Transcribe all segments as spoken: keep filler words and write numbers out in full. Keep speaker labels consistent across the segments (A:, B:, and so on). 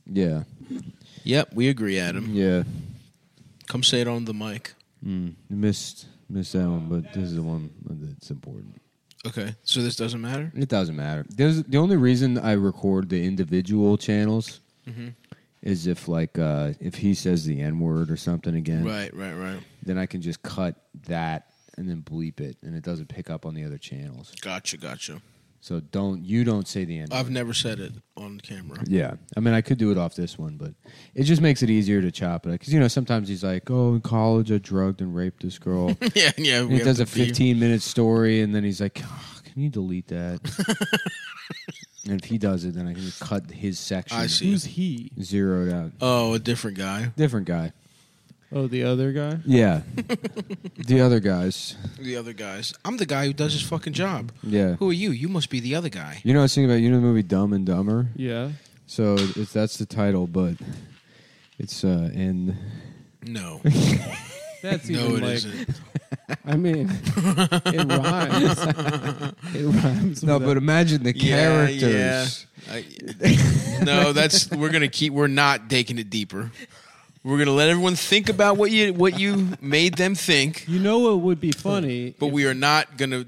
A: Yeah.
B: Yep, we agree, Adam.
A: Yeah.
B: Come say it on the mic.
A: Mm, missed missed that one, but this is the one that's important.
B: Okay, so this doesn't matter?
A: It doesn't matter. There's, the only reason I record the individual channels
B: Mm-hmm.
A: is if, like, uh, if he says the N-word or something again.
B: Right, right, right.
A: Then I can just cut that and then bleep it, and it doesn't pick up on the other channels.
B: Gotcha, gotcha.
A: So don't you don't say the N-word.
B: I've never said it on camera.
A: Yeah. I mean, I could do it off this one, but it just makes it easier to chop it. Because, you know, sometimes he's like, oh, in college I drugged and raped this girl.
B: yeah, yeah.
A: And he does a fifteen-minute story, and then he's like, oh, can you delete that? And if he does it, then I can just cut his section.
B: I see.
C: Who's he?
A: Zeroed out.
B: Oh, a different guy.
A: Different guy.
C: Oh, the other guy?
A: Yeah. The other guys.
B: The other guys. I'm the guy who does his fucking job.
A: Yeah.
B: Who are you? You must be the other guy.
A: You know what I was thinking about? You know the movie Dumb and Dumber?
C: Yeah.
A: So it's, that's the title, but it's uh, in...
B: No.
C: That's
B: no,
C: even
B: it
C: like...
B: isn't.
C: I mean, it rhymes. It rhymes.
A: No,
C: with
A: but
C: a-
A: imagine the
B: Yeah,
A: characters.
B: yeah. I, no, that's we're gonna keep. We're not taking it deeper. We're gonna let everyone think about what you what you made them think,
C: You know what would be funny?
B: but
C: if-
B: we are not gonna.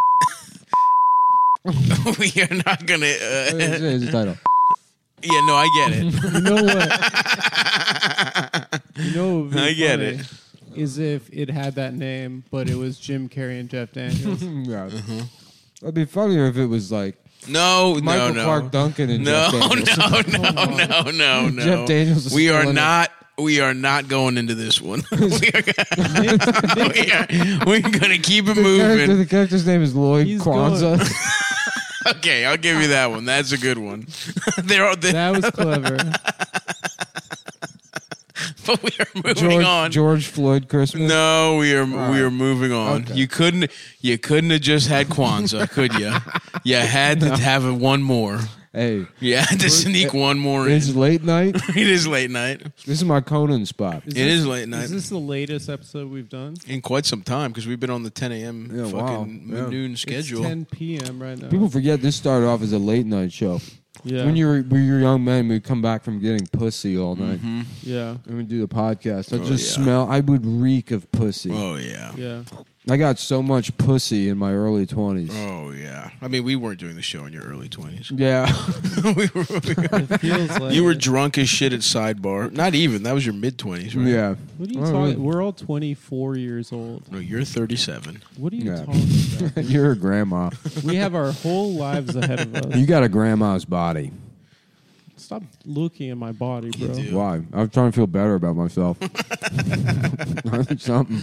B: we are not gonna. Uh,
A: It's, it's the title.
B: yeah, no, I get it.
C: You know what? You know what would be
B: I get
C: funny
B: it.
C: Is if it had that name, but it was Jim Carrey and Jeff Daniels.
A: Yeah. It'd be funnier if it was like
B: No,
A: Michael
B: no, no.
A: Clark Duncan and
B: no,
A: Jeff Daniels.
B: no, no, no, no, no.
A: Jeff Daniels is
B: We
A: still
B: are
A: in it.
B: not. We are not going into this one. we are, we are, we're gonna keep it
A: The, character,
B: moving.
A: the character's name is Lloyd
C: He's
A: Kwanzaa.
B: Okay, I'll give you that one. That's a good one. They're all, they,
C: That was clever.
B: but we are moving
A: George,
B: on.
A: George Floyd Christmas.
B: No, we are
A: right.
B: we are moving on.
A: Okay.
B: You couldn't you couldn't have just had Kwanzaa, could you? You had to have it one more.
A: Hey,
B: You had to sneak one more in.
A: it's late night.
B: It is late night.
A: This is my Conan spot.
B: It is late night.
C: Is this the latest episode we've done?
B: In quite some time because we've been on the ten a.m.
A: Yeah,
B: fucking
A: wow. Yeah.
B: noon schedule.
C: It's ten p.m. right now.
A: People forget this started off as a late night show.
C: yeah.
A: When you were when you were young men, we'd come back from getting pussy all night,
B: Mm-hmm.
C: yeah.
A: and we'd do the podcast. I
B: Oh,
A: just
B: yeah.
A: smell. I would reek of pussy.
B: Oh yeah.
C: Yeah.
A: I got so much pussy in my early twenties.
B: Oh yeah. I mean, we weren't doing the show in your early twenties.
A: Yeah,
B: we were,
C: It feels like
B: you were
C: it.
B: drunk as shit at Sidebar. Not even. That was your mid twenties, right?
A: yeah.
C: What are you
A: Oh,
C: talking?
A: really?
C: We're all twenty-four years old.
B: No, you're thirty-seven.
C: What are you
A: Yeah.
C: talking about?
A: You're a grandma.
C: We have our whole lives ahead of us.
A: You got a grandma's body.
C: Stop looking at my body, bro.
B: You do.
A: Why? I'm trying to feel better about myself. Something.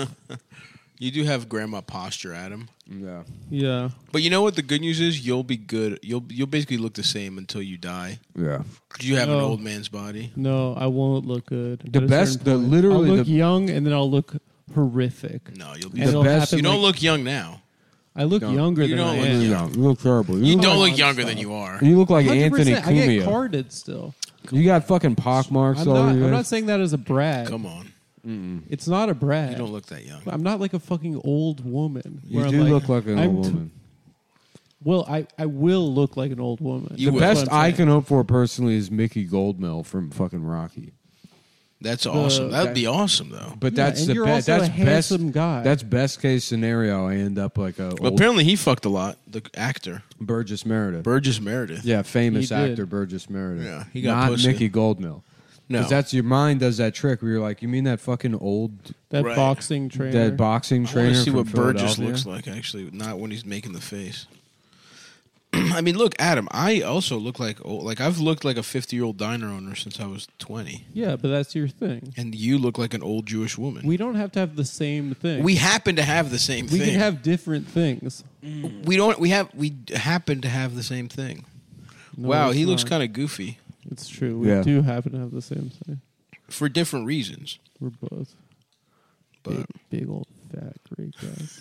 B: You do have grandma posture, Adam.
A: Yeah.
C: Yeah.
B: But you know what? The good news is you'll be good. You'll you'll basically look the same until you die.
A: Yeah.
B: You have an
C: No.
B: old man's body.
C: No, I won't look good.
A: The
C: at a
A: best-
C: certain
A: the
C: point.
A: literally
C: I'll look
A: the-
C: young, and then I'll look horrific.
B: No, you'll be.
C: And
A: The
C: it'll
A: best-
C: happen
B: You don't
C: like-
B: look young now.
C: I look
A: Don't-
C: younger
B: you
C: than
B: don't
C: I
B: look
C: am.
A: You,
B: young.
A: you look terrible.
B: You
A: look
B: don't
A: like,
B: look younger
C: stop.
B: than you are.
A: You look like
C: one hundred
A: Anthony
C: percent. I get
A: Cumia.
C: carded still.
A: You got fucking pock marks
C: I'm
A: all
C: not,
A: over
C: I'm
A: your
C: not
A: face.
C: saying that as a brag.
B: Come on,
C: It's not a brag.
B: you don't look that young.
C: I'm not like a fucking old woman.
A: You
C: where
A: do
C: I'm
A: look like an
C: I'm
A: old
C: t-
A: woman.
C: Well, I, I will look like an old woman.
B: You
A: The
B: will.
C: That's
A: best
C: what I'm
A: I
C: saying.
A: can hope for personally is Mickey Goldmill from fucking Rocky.
B: That's awesome. That'd be awesome, though.
A: But
C: Yeah,
A: that's
C: and
A: the
C: you're
A: best.
C: also
A: That's
C: a handsome
A: best.
C: guy.
A: That's best case scenario. I end up like a
B: But
A: old
B: apparently, he fucked a lot. The actor
A: Burgess Meredith.
B: Burgess Meredith.
A: yeah, famous
C: He did.
A: actor Burgess Meredith.
B: Yeah, he got
A: not
B: pussy.
A: Mickey Goldmill.
B: No,
A: Because that's your mind does that trick where you're like, you mean that fucking old
C: that
B: Right.
C: boxing trainer.
A: that boxing
B: I want
A: trainer
B: to see
A: from
B: what Burgess
A: Philadelphia?
B: looks like. Actually, not when he's making the face. I mean, look, Adam. I also look like old, like I've looked like a fifty-year-old diner owner since I was twenty,
C: Yeah, but that's your thing.
B: and you look like an old Jewish woman.
C: We don't have to have the same thing.
B: We happen to have the same
C: we
B: thing.
C: can have different things.
B: we don't. We have. We happen to have the same thing.
C: No,
B: wow,
C: it's
B: he looks
C: not.
B: kind of goofy
C: It's true. We
A: Yeah.
C: do happen to have the same thing.
B: for different reasons.
C: We're both
B: But
C: big, big old fat great guys.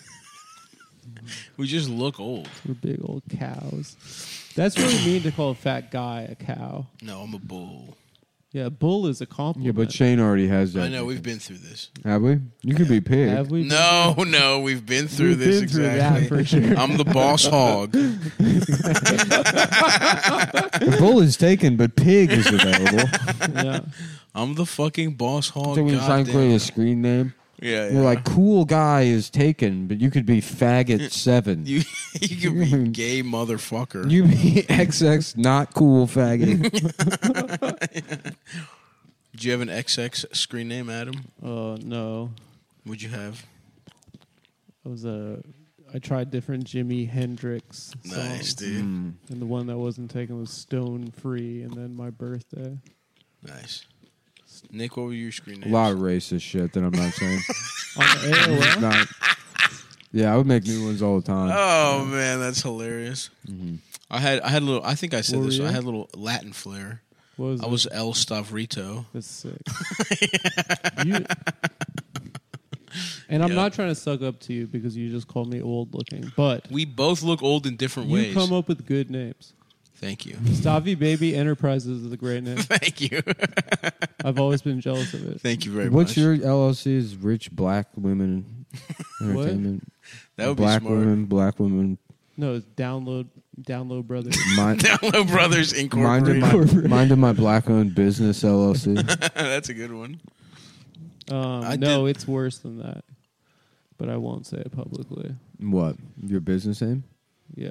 B: we just look old.
C: We're big old cows. That's really mean to call a fat guy a cow.
B: No, I'm a bull.
C: Yeah, bull is a
A: Yeah,
C: compliment.
A: but Shane already has that.
B: I know we've been through this.
A: Have we? You could be pig.
C: Have we?
B: No, no, we've been through
C: We've
B: this
C: been through
B: exactly.
C: that for sure.
B: I'm the boss hog.
A: The bull is taken, but pig is available.
C: Yeah.
B: I'm the fucking boss hog.
A: So when you try and create a
B: goddamn.
A: screen name,
B: Yeah, yeah.
A: you're like, cool guy is taken, but you could be faggot seven.
B: you, you could be gay motherfucker.
A: You be X X not cool faggot.
B: Did you have an X X screen name, Adam?
C: Oh no,
B: What'd you have?
C: I was a. I tried different Jimi Hendrix songs,
B: Nice, dude.
A: Mm.
C: and the one that wasn't taken was Stone Free, and then My Birthday.
B: Nice. Nick, what were your screen
A: A
B: names?
A: lot of racist shit that I'm not saying.
C: On the A O L.
A: Not- yeah, I would make new ones all the time.
B: Oh man, that's hilarious.
A: Mm-hmm.
B: I had I had a little. I think I said
C: What
B: this.
C: were
B: I
C: you?
B: had a little Latin flair.
C: What was
B: I
C: it?
B: was El Stavrito.
C: That's sick. You- and I'm
B: Yeah.
C: not trying to suck up to you because you just called me old looking, but
B: We both look old in different
C: you
B: ways.
C: come up with good names.
B: Thank you.
C: Stavi Baby Enterprises is a great name.
B: Thank you.
C: I've always been jealous of it.
B: Thank you very
A: What's
B: much.
A: your L L C? Is Rich Black Women Entertainment?
B: That would
A: black
B: be smart.
A: women, black women.
C: No, it's Download Download Brothers.
A: Mind,
B: Download Brothers
A: mind, of
B: Incorporated.
A: my, mind of my black-owned business L L C.
B: That's a good one.
C: Um,
B: I
C: no,
B: did-
C: it's worse than that. But I won't say it publicly.
A: What? Your business name?
C: Yeah.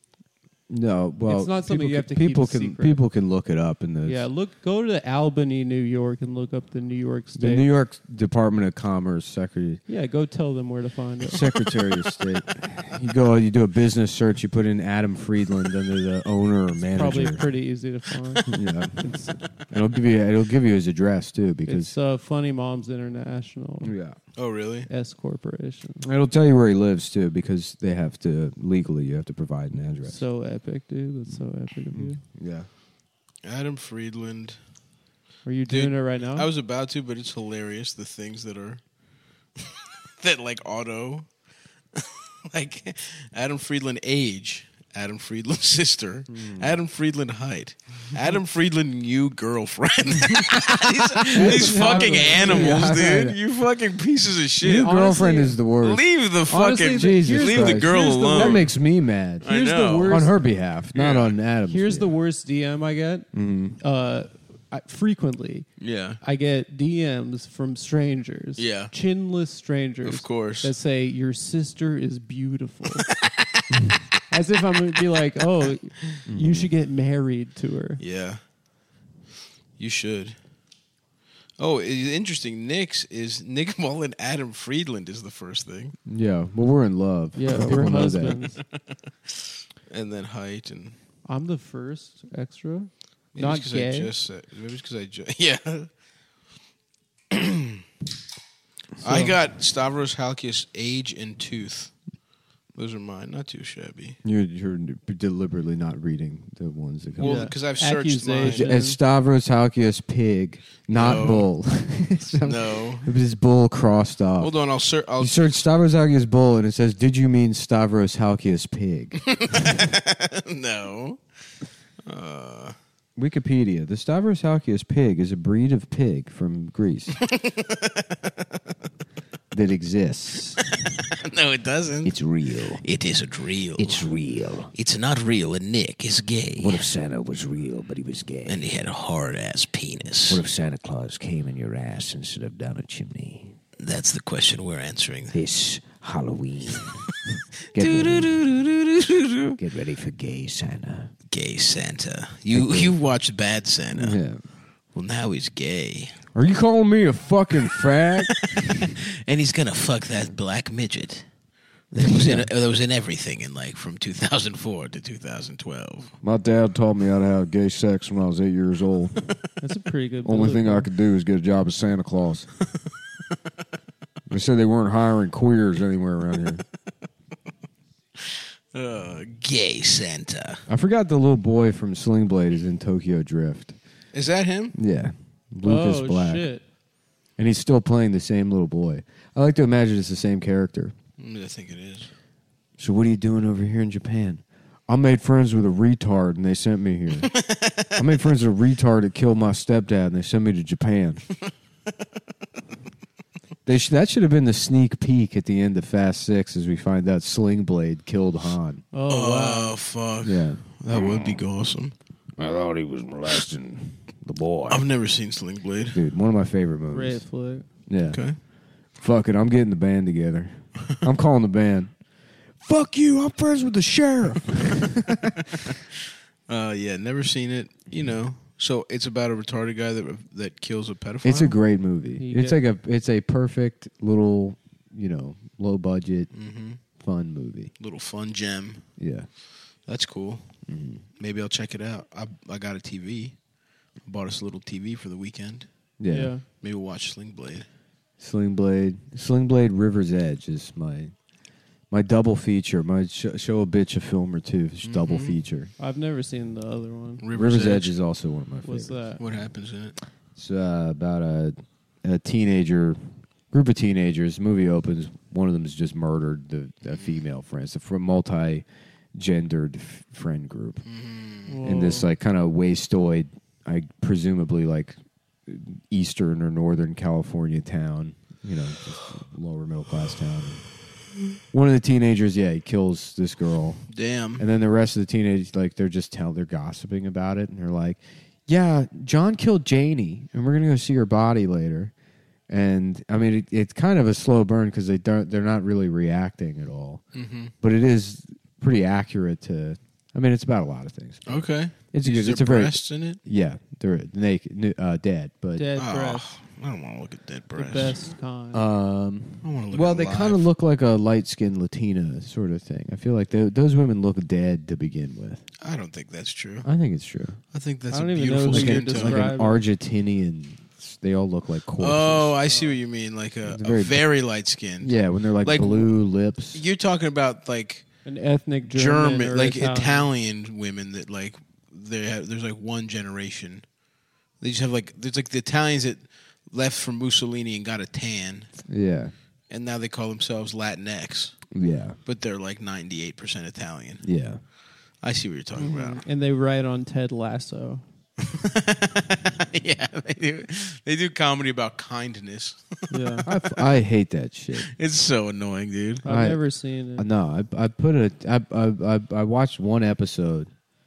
A: No, well,
C: It's not something
A: people
C: you have
A: can,
C: to keep
A: people
C: a
A: can
C: secret.
A: people can look it up in the
C: Yeah, look go to Albany, New York and look up the New York
A: the
C: State.
A: New York Department of Commerce Secretary
C: Yeah, go tell them where to find it.
A: Secretary of State. You go, you do a business search, you put in Adam Friedland under the owner or manager.
C: Probably pretty easy to find.
A: Yeah, it'll give you it'll give you his address too because
C: It's uh, Funny Moms International
A: yeah,
B: Oh, really?
C: S Corporation.
A: it'll tell you where he lives too because they have to legally you have to provide an address.
C: So epic, dude. That's so epic of you.
A: Yeah.
B: Adam Friedland.
C: Are you
B: Dude,
C: doing it right now?
B: I was about to, but it's hilarious the things that are that like auto, like Adam Friedland age, Adam Friedland's sister, Adam Friedland height, Adam Friedland new girlfriend. these these fucking animals,
A: Yeah.
B: dude. You fucking pieces of shit.
A: Your girlfriend
C: honestly-
A: is the worst.
B: Leave the fucking
C: Honestly,
A: Jesus
B: leave the
A: Christ.
B: girl
C: Here's the-
B: alone.
A: That makes me mad.
B: I
C: Here's the
B: know.
C: worst-
A: On her behalf, not
B: Yeah.
A: on Adam's.
C: Here's the
A: behalf.
C: worst D M I get.
A: Mhm.
C: Uh, I, frequently,
B: yeah,
C: I get D Ms from strangers.
B: Yeah.
C: Chinless strangers.
B: of course.
C: That say, your sister is beautiful. As if I'm going to be like, oh, you should get married to her.
B: Yeah. You should. Oh, it's interesting. Nick's is Nick Mullen, Adam Friedland is the first thing.
A: Yeah, well, we're in love.
C: Yeah,
A: People
C: we're
A: know that.
C: husbands.
B: And then height and
C: I'm the first extra.
B: maybe
C: Not
B: it's 'cause
C: gay.
B: I just said, maybe it's because I just yeah. I got Stavros Halkias age and tooth. Those are mine. Not too shabby.
A: You're, you're deliberately not reading the ones that come.
B: Well,
C: Yeah.
B: because I've searched mine.
C: Accusation.
A: It's Stavros Halkias pig, not
B: No.
A: bull.
B: No.
A: It was bull crossed off.
B: Hold on. I'll search. I'll
A: You search Stavros Halkias bull, and it says, "Did you mean Stavros Halkias pig?"
B: no. Uh,
A: Wikipedia: The Stavros Halkias pig is a breed of pig from Greece that exists.
B: no, it doesn't.
D: It's real.
B: It isn't real.
D: It's real.
B: It's not real, and Nick is gay.
D: What if Santa was real, but he was gay?
B: And he had a hard ass penis.
D: What if Santa Claus came in your ass instead of down a chimney?
B: That's the question we're answering.
D: This Halloween. Get ready, get ready for gay Santa.
B: Gay Santa. You you watched Bad Santa.
A: Yeah.
B: Well, now he's gay,
A: Are you calling me a fucking fag?
B: and he's gonna fuck that black midget. That was in that was in everything in like from two thousand four to two thousand twelve.
A: My dad taught me how to have gay sex when I was eight years old.
C: That's a pretty good
A: Only
C: bullet
A: thing I
C: point.
A: could do is get a job as Santa Claus. They said they weren't hiring queers anywhere around here.
B: Uh, gay Santa.
A: I forgot the little boy from Sling Blade is in Tokyo Drift.
B: Is that him?
A: Yeah. Lucas
C: oh,
A: Black.
C: shit.
A: And he's still playing the same little boy. I like to imagine it's the same character.
B: Mm, I think it is.
A: So what are you doing over here in Japan? I made friends with a retard and they sent me here. I made friends with a retard that killed my stepdad and they sent me to Japan. They sh- that should have been the sneak peek at the end of Fast Six as we find out Sling Blade killed Han.
C: Oh,
B: Oh,
C: wow.
B: fuck.
A: Yeah.
B: That would be awesome.
D: I thought he was molesting the boy.
B: I've never seen Sling Blade.
A: Dude, one of my favorite
C: Great
A: movies.
C: flick.
A: Yeah.
B: Okay.
A: Fuck it, I'm getting the band together. I'm calling the band. Fuck you, I'm friends with the sheriff.
B: Uh, yeah, never seen it. You know, so it's about a retarded guy that that kills a pedophile.
A: It's a great movie.
C: You
A: It's
C: get-
A: like a it's a perfect little, you know, low budget,
B: hmm
A: fun movie.
B: little fun gem.
A: Yeah.
B: That's cool.
A: Mm-hmm.
B: Maybe I'll check it out. I I got a T V. Bought us a little T V for the weekend.
A: Yeah.
C: Yeah.
B: Maybe we'll watch Sling Blade.
A: Sling Blade, Sling Blade, River's Edge is my my double feature. My sh- show a bitch a film or two
B: Mm-hmm.
A: double feature.
C: I've never seen the other one.
B: River's,
A: River's, Edge.
B: Edge
A: is also one of my
C: What's
A: favorites.
C: that?
B: What happens in it?
A: It's uh, about a a teenager group of teenagers. The movie opens. One of them is just murdered. The a female friend. It's a fr- multi-gendered f- friend group. In this
C: Whoa.
A: like kind of wastoid, I presumably like eastern or northern California town. You know, just lower middle class town. One of the teenagers, yeah, he kills this girl,
B: Damn.
A: and then the rest of the teenagers, like they're just tell they're gossiping about it, and they're like, "Yeah, John killed Janie, and we're gonna go see her body later." And I mean, it, it's kind of a slow burn because they don't, they're not really reacting at all,
B: hmm
A: but it is pretty accurate to. I mean, it's about a lot of things.
B: Okay.
A: It's a good.
B: Is
A: It's
B: there
A: a very
B: breasts in it?
A: yeah. They're naked, nu- uh, dead, but
C: Dead
B: Oh,
C: breasts.
B: I don't want to look at dead
C: The
B: breasts.
C: best kind.
A: um,
B: I want to look
A: well,
B: at
A: they
B: live.
A: kind of look like a light skinned Latina sort of thing. I feel like they, those women look dead to begin with.
B: I don't think that's true.
A: I think it's true.
B: I think that's
C: I don't
B: a
C: even know
B: beautiful
C: who
A: Like,
C: you're
A: an,
B: skin
A: like
B: tone.
A: an
C: describing.
A: Argentinian. They all look like corpses.
B: Oh, I see what you mean. Like a,
A: It's
B: a
A: very-
B: very, light skinned.
A: yeah, when they're like,
B: Like-
A: blue lips.
B: You're talking about like
C: An ethnic German,
B: German,
C: or
B: like
C: Italian.
B: Italian women that like they have. There's like one generation. They just have like there's like the Italians that left from Mussolini and got a tan,
A: Yeah,
B: and now they call themselves Latinx,
A: yeah,
B: but they're like ninety-eight percent Italian.
A: yeah.
B: I see what you're talking about.
C: And they write on Ted Lasso.
B: Yeah, they do. They do comedy about kindness.
C: Yeah.
A: I, f- I hate that shit.
B: It's so annoying, dude.
C: I've
A: I-
C: never seen
A: Uh,
C: it.
A: No, I, I put a. I, I, I, I watched one episode,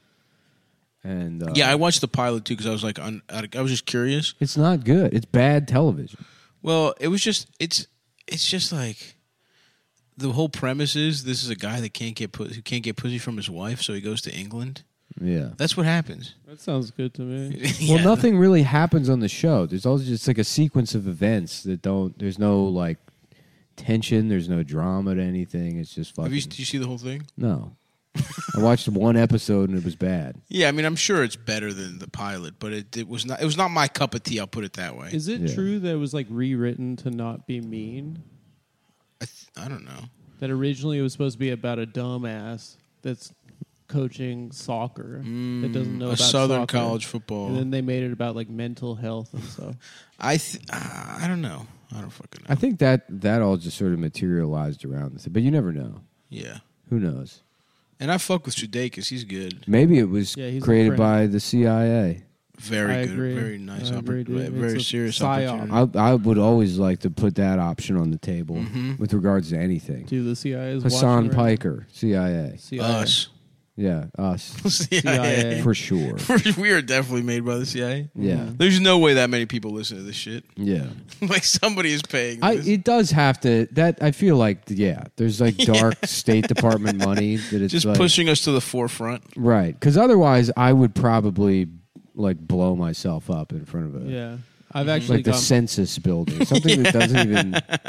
A: and uh,
B: Yeah, I watched the pilot too because I was like, un, I was just curious.
A: it's not good. It's bad television.
B: Well, it was just it's it's just like the whole premise is this is a guy that can't get put who can't get pussy from his wife, so he goes to England.
A: Yeah.
B: That's what happens.
C: That sounds good to me.
B: Yeah.
A: Well, nothing really happens on the show. There's always just like a sequence of events that don't. There's no like tension. There's no drama to anything. It's just fucking.
B: Have you, did you see the whole thing?
A: No. I watched one episode and it was bad.
B: Yeah, I mean, I'm sure it's better than the pilot, but it, it was not. It was not my cup of tea. I'll put it that way.
C: Is it
A: Yeah.
C: true that it was like rewritten to not be mean?
B: I, th- I don't know.
C: That originally it was supposed to be about a dumbass that's coaching soccer that doesn't know
B: a
C: about
B: Southern
C: soccer.
B: college football.
C: And then they made it about like mental health and stuff.
B: I th- uh, I don't know. I don't fucking know.
A: I think that that all just sort of materialized around this, but you never know.
B: yeah,
A: Who knows?
B: and I fuck with Sudeikis. He's good.
A: Maybe it was
C: Yeah, he's a
A: created
C: friend.
A: by the C I A.
B: Very
C: I
B: good.
C: agree.
B: Very nice.
C: I
B: oppor-
C: agree, dude.
B: very
C: It's a
B: serious
C: psyop.
B: opportunity.
A: I, I would always like to put that option on the table
B: Mhm.
A: with regards to anything.
C: Dude, the C I A is
A: Hassan
C: watching right
A: Piker, C I A.
C: now. C I A.
B: Us.
A: Yeah, us.
B: C I A.
C: C I A.
A: For sure.
B: we are definitely made by the C I A.
A: Yeah.
B: There's no way that many people listen to this shit.
A: Yeah.
B: Like somebody is paying
A: I,
B: this.
A: it does have to. That I feel like, yeah, there's like dark State Department money that it's
B: just
A: like,
B: pushing us to the forefront.
A: right. Because otherwise, I would probably like blow myself up in front of a
C: Yeah. I've actually
A: like the
C: gone,
A: census building, something that doesn't even.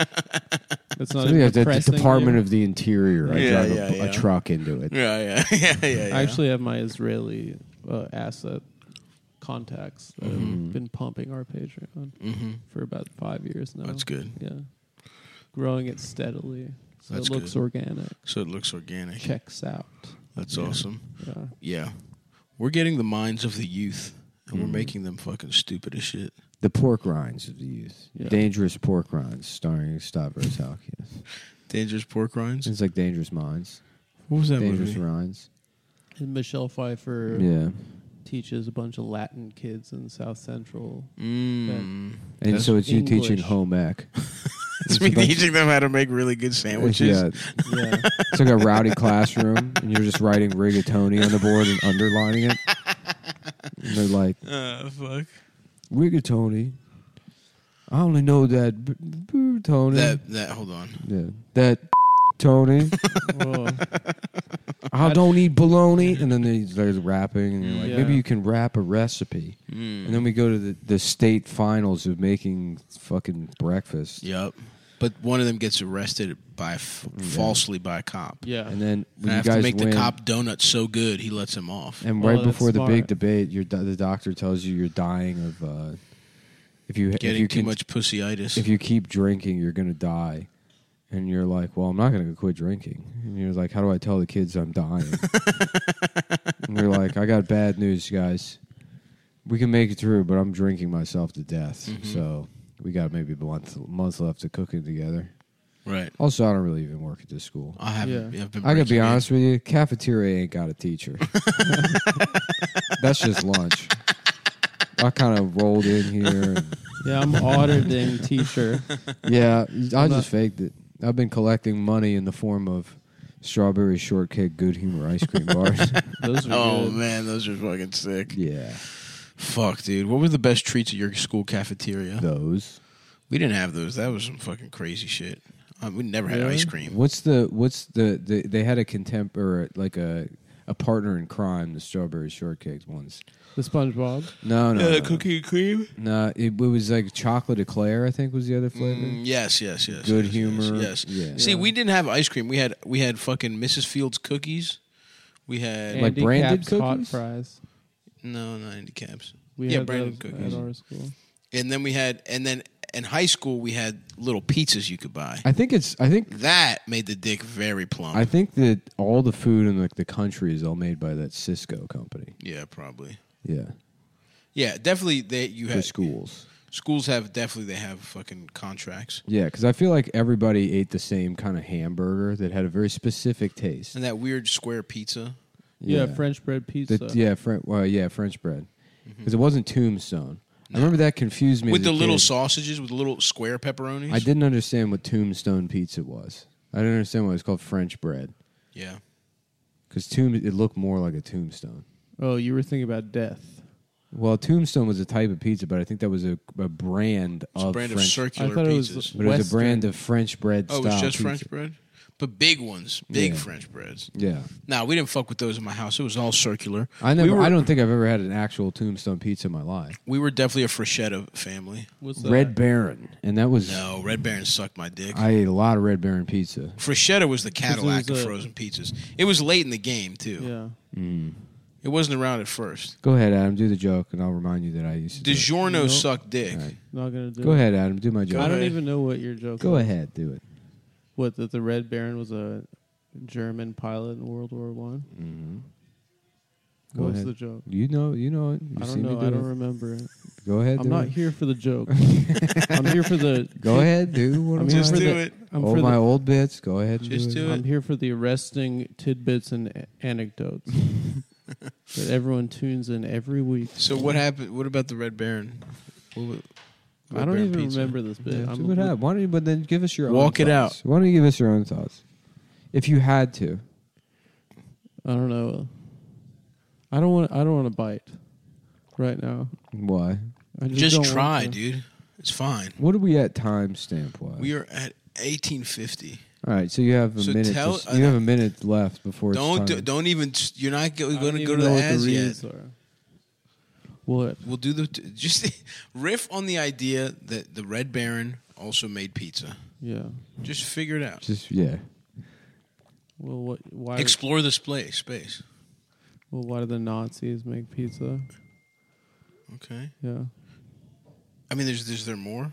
C: that's not
A: Something
C: even
A: like the, the
C: depressing
A: Department
C: you.
A: of the Interior. I
B: Yeah,
A: drive
B: yeah,
A: a,
B: yeah.
A: a truck into it.
B: Yeah, yeah, yeah, yeah. yeah.
C: I actually have my Israeli uh, asset contacts that
B: Mm-hmm.
C: have been pumping our Patreon
B: hmm
C: for about five years now.
B: That's good.
C: Yeah. Growing it steadily. So
B: That's
C: it looks
B: good.
C: organic.
B: So it looks organic.
C: Checks out.
B: That's
C: Yeah.
B: awesome.
C: Yeah.
B: Yeah, we're getting the minds of the youth, and
A: Mm.
B: we're making them fucking stupid as shit.
A: The pork rinds of the youth.
C: Yeah.
A: Dangerous pork rinds, starring Stavros Halkias.
B: Dangerous pork rinds.
A: It's like Dangerous Minds.
B: What was that
A: Dangerous
B: movie?
A: Rinds.
C: And Michelle Pfeiffer
A: Yeah.
C: teaches a bunch of Latin kids in South Central.
B: Mm.
A: And
C: That's
A: so it's you
C: English.
A: teaching home ec.
B: It's me teaching them how to make really good sandwiches.
A: Yeah.
C: Yeah.
A: It's like a rowdy classroom, and you're just writing rigatoni on the board and underlining it. And they're like,
B: Uh, fuck.
A: rigatoni. I only know that b- b- Tony.
B: That that. Hold on.
A: yeah. That Tony.
C: Whoa.
A: I don't eat bologna. And then they, they're rapping, and you're like,
C: Yeah.
A: maybe you can rap a recipe.
B: Mm.
A: And then we go to the, the state finals of making fucking breakfast.
B: Yep. But one of them gets arrested by f- falsely by a cop.
C: Yeah.
A: And then
B: And
A: when
B: I
A: you
B: have
A: guys
B: to make
A: win,
B: the cop donuts so good he lets him off.
A: and
C: Oh,
A: right
C: that's
A: before the
C: smart.
A: big debate, your do- the doctor tells you you're dying of uh, if you if
B: Getting
A: you
B: too
A: can,
B: much pussyitis.
A: if you keep drinking, you're gonna die. And you're like, well, I'm not gonna quit drinking. And you're like, how do I tell the kids I'm dying? And you're like, I got bad news, guys. We can make it through, but I'm drinking myself to death.
B: Mhm.
A: So we got maybe a month month left of cooking together.
B: right.
A: Also, I don't really even work at this school.
B: I haven't.
C: Yeah.
B: I've been
A: I gotta be
B: breaking in.
A: honest with you, cafeteria ain't got a teacher. That's just lunch. I kind of rolled in here. And,
C: Yeah, I'm auditing teacher.
A: yeah, I
C: I'm
A: just faked it. I've been collecting money in the form of strawberry shortcake good humor ice cream bars.
C: Those are
B: Oh
C: good.
B: man, those are fucking sick.
A: Yeah,
B: Fuck, dude. What were the best treats at your school cafeteria?
A: those.
B: We didn't have those. That was some fucking crazy shit. Um, we never had
C: Really?
B: ice cream.
A: What's the what's the, the they had a contempt or like a a partner in crime, the strawberry shortcakes ones.
C: The SpongeBob.
A: No, no, no.
B: cookie and cream.
A: No, it, it was like chocolate eclair. I think was the other flavor.
B: Mm, yes, yes, yes.
A: Good
B: yes,
A: humor.
B: Yes. yes.
A: Yeah.
B: See,
C: Yeah.
B: we didn't have ice cream. We had we had fucking Missus Fields cookies. We had
A: Like
C: Andy
A: branded
C: Capp's hot
A: cookies?
C: fries.
B: no, not handicaps.
C: We
B: Yeah,
C: had
B: branded
C: those
B: cookies.
C: at our school.
B: And then we had and then in high school we had little pizzas you could buy.
A: I think it's. I think.
B: That made the dick very plump.
A: I think that all the food in like the country is all made by that Cisco company.
B: yeah, probably.
A: Yeah,
B: Yeah, definitely. They you
A: for
B: had
A: schools.
B: schools have definitely they have fucking contracts.
A: Yeah, because I feel like everybody ate the same kind of hamburger that had a very specific taste.
B: And that weird square pizza.
C: Yeah, French bread pizza.
A: The, yeah, French. Well, yeah, French bread. Because it wasn't Tombstone. I remember that confused me
B: With
A: as
B: the
A: a
B: little
A: kid.
B: sausages, with the little square pepperonis.
A: I didn't understand what Tombstone pizza was. I didn't understand why it was called French bread.
B: Yeah.
A: Because tomb, it looked more like a tombstone.
C: Oh, you were thinking about death.
A: Well, Tombstone was a type of pizza, but I think that was a, a brand
B: It's a
A: of
B: brand of
A: French.
B: circular
C: I thought it
B: pizzas.
C: was-
A: but it was a
C: Western.
A: brand of French bread
B: oh, it
A: style
B: was just
A: pizza.
B: French bread? But big ones. Big
A: Yeah.
B: French breads.
A: Yeah,
B: Nah, we didn't fuck with those in my house. It was all circular.
A: I never.
B: We were,
A: I don't think I've ever had an actual Tombstone pizza in my life.
B: we were definitely a Freshetta family.
C: What's that?
A: Red Baron, and that was.
B: No, Red Baron sucked my dick.
A: I ate a lot of Red Baron pizza.
B: Freshetta was the Cadillac
C: was
B: of
C: a-
B: frozen pizzas. It was late in the game, too.
C: Yeah.
A: Mm.
B: It wasn't around at first.
A: Go ahead, Adam. Do the joke, and I'll remind you that I used to. do it.
B: DiGiorno
C: Nope.
B: sucked dick.
A: All right.
C: Not gonna do
A: Go
C: it.
A: ahead, Adam. Do my joke.
C: I don't
B: ahead.
C: even know what your joke
A: Go
C: was.
A: ahead. Do it.
C: What, that the Red Baron was a German pilot in World War One?
A: Mm-hmm. Go
C: What's
A: ahead.
C: the joke?
A: You know. You know it. You've
C: I don't
A: seen me
C: know.
A: do
C: I don't
A: it.
C: remember it.
A: Go ahead.
C: I'm
A: do
C: not
A: it.
C: here for the joke. I'm here for the.
A: Go ahead. Do what
C: I'm
A: I'm
C: here
B: Just
C: for
B: do
C: the,
B: it.
C: I'm
A: All
C: for
A: my
C: the,
A: old bits. Go ahead. And
B: Just
A: do it.
B: do it.
C: I'm here for the arresting tidbits and a- anecdotes that everyone tunes in every week.
B: So what happened? What about the Red Baron? What wa- Red
C: I don't
B: Baron
C: even
B: pizza?
C: remember this bit.
A: Yeah,
C: I'm
A: see what happened. Why don't you? But then give us your own
B: Walk it
A: thoughts. Why don't you give us your own thoughts? If you had to.
C: I don't know. I don't want. I don't want to bite right now.
A: Why?
C: I just,
B: Just
C: don't want
B: try,
C: to.
B: dude. It's fine.
A: What are we at time stamp wise?
B: We are at eighteen fifty.
A: All right, so you have a
B: So
A: minute.
B: tell-
A: to, you have a minute left before it's
B: Don't
A: time.
B: do, don't even. You're not go,
C: I don't
B: going to
C: even
B: go to
C: know
B: the
C: what
B: ads yet.
C: reads are. What?
B: We'll do the just riff on the idea that the Red Baron also made pizza.
C: Yeah.
B: Just figure it out.
A: Just yeah.
C: Well, what? Why?
B: Explore the space. Space.
C: well, why do the Nazis make pizza?
B: Okay.
C: Yeah.
B: I mean, there's is there more?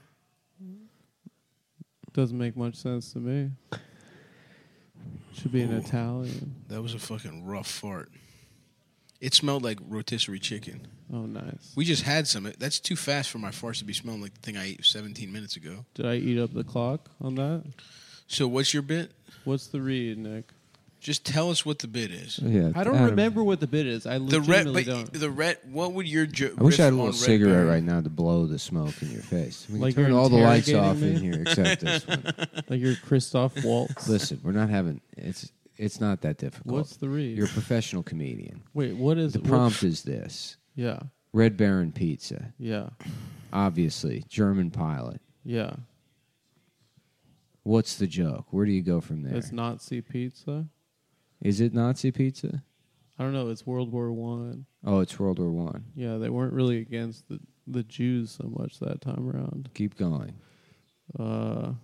C: Doesn't make much sense to me. Should be an
B: Ooh.
C: Italian.
B: That was a fucking rough fart. It smelled like rotisserie chicken.
C: Oh, nice.
B: We just had some. That's too fast for my farts to be smelling like the thing I ate seventeen minutes ago.
C: Did I eat up the clock on that?
B: So what's your bit?
C: What's the read, Nick?
B: Just tell us what the bit is.
A: Yeah,
C: I don't
A: Adam,
C: remember what the bit is. I
B: The red,
C: legitimately
B: but
C: don't.
B: the red. What would your? Jo-
A: I wish I had a
B: riff
A: little
B: on Red
A: cigarette
B: Baron-
A: right now to blow the smoke in your face. We can
C: Like
A: turn
C: you're
A: all the lights off
C: interrogating
A: in
C: me?
A: here except this one.
C: Like you're Christoph Waltz.
A: Listen, we're not having it's it's not that difficult.
C: What's the read?
A: You're a professional comedian.
C: Wait, what is
A: The
C: what-
A: prompt is this:
C: Yeah,
A: Red Baron pizza,
C: yeah,
A: obviously German pilot.
C: yeah.
A: What's the joke? Where do you go from there?
C: It's Nazi pizza.
A: Is it Nazi pizza?
C: I don't know. It's World War One.
A: Oh, it's World War One.
C: Yeah, they weren't really against the the Jews so much that time around.
A: Keep going.
C: Uh,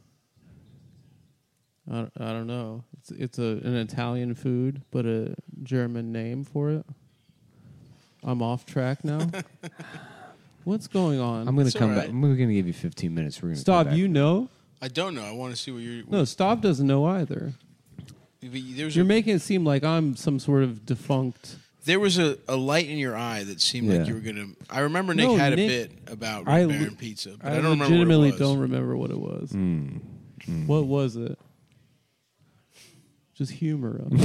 C: I, I don't know. It's it's a an Italian food, but a German name for it. I'm off track now. What's going on?
A: I'm going
B: It's
A: to come
B: all
A: back.
B: right.
A: I'm going to give you fifteen minutes. We're going to
C: Stop. You know?
B: I don't know. I want to see what you're.
C: No, Stop doesn't know either.
B: There's
C: You're
B: a,
C: making it seem like I'm some sort of defunct.
B: there was a, a light in your eye that seemed
A: Yeah.
B: like you were gonna. I remember Nick
C: No,
B: had
C: Nick-
B: a bit about
C: I
B: Red
C: le-
B: Baron pizza, but I,
C: I,
B: don't remember
C: legitimately
B: what it was.
C: don't remember what it was.
A: Mm. Mm.
C: What was it? Just humor us.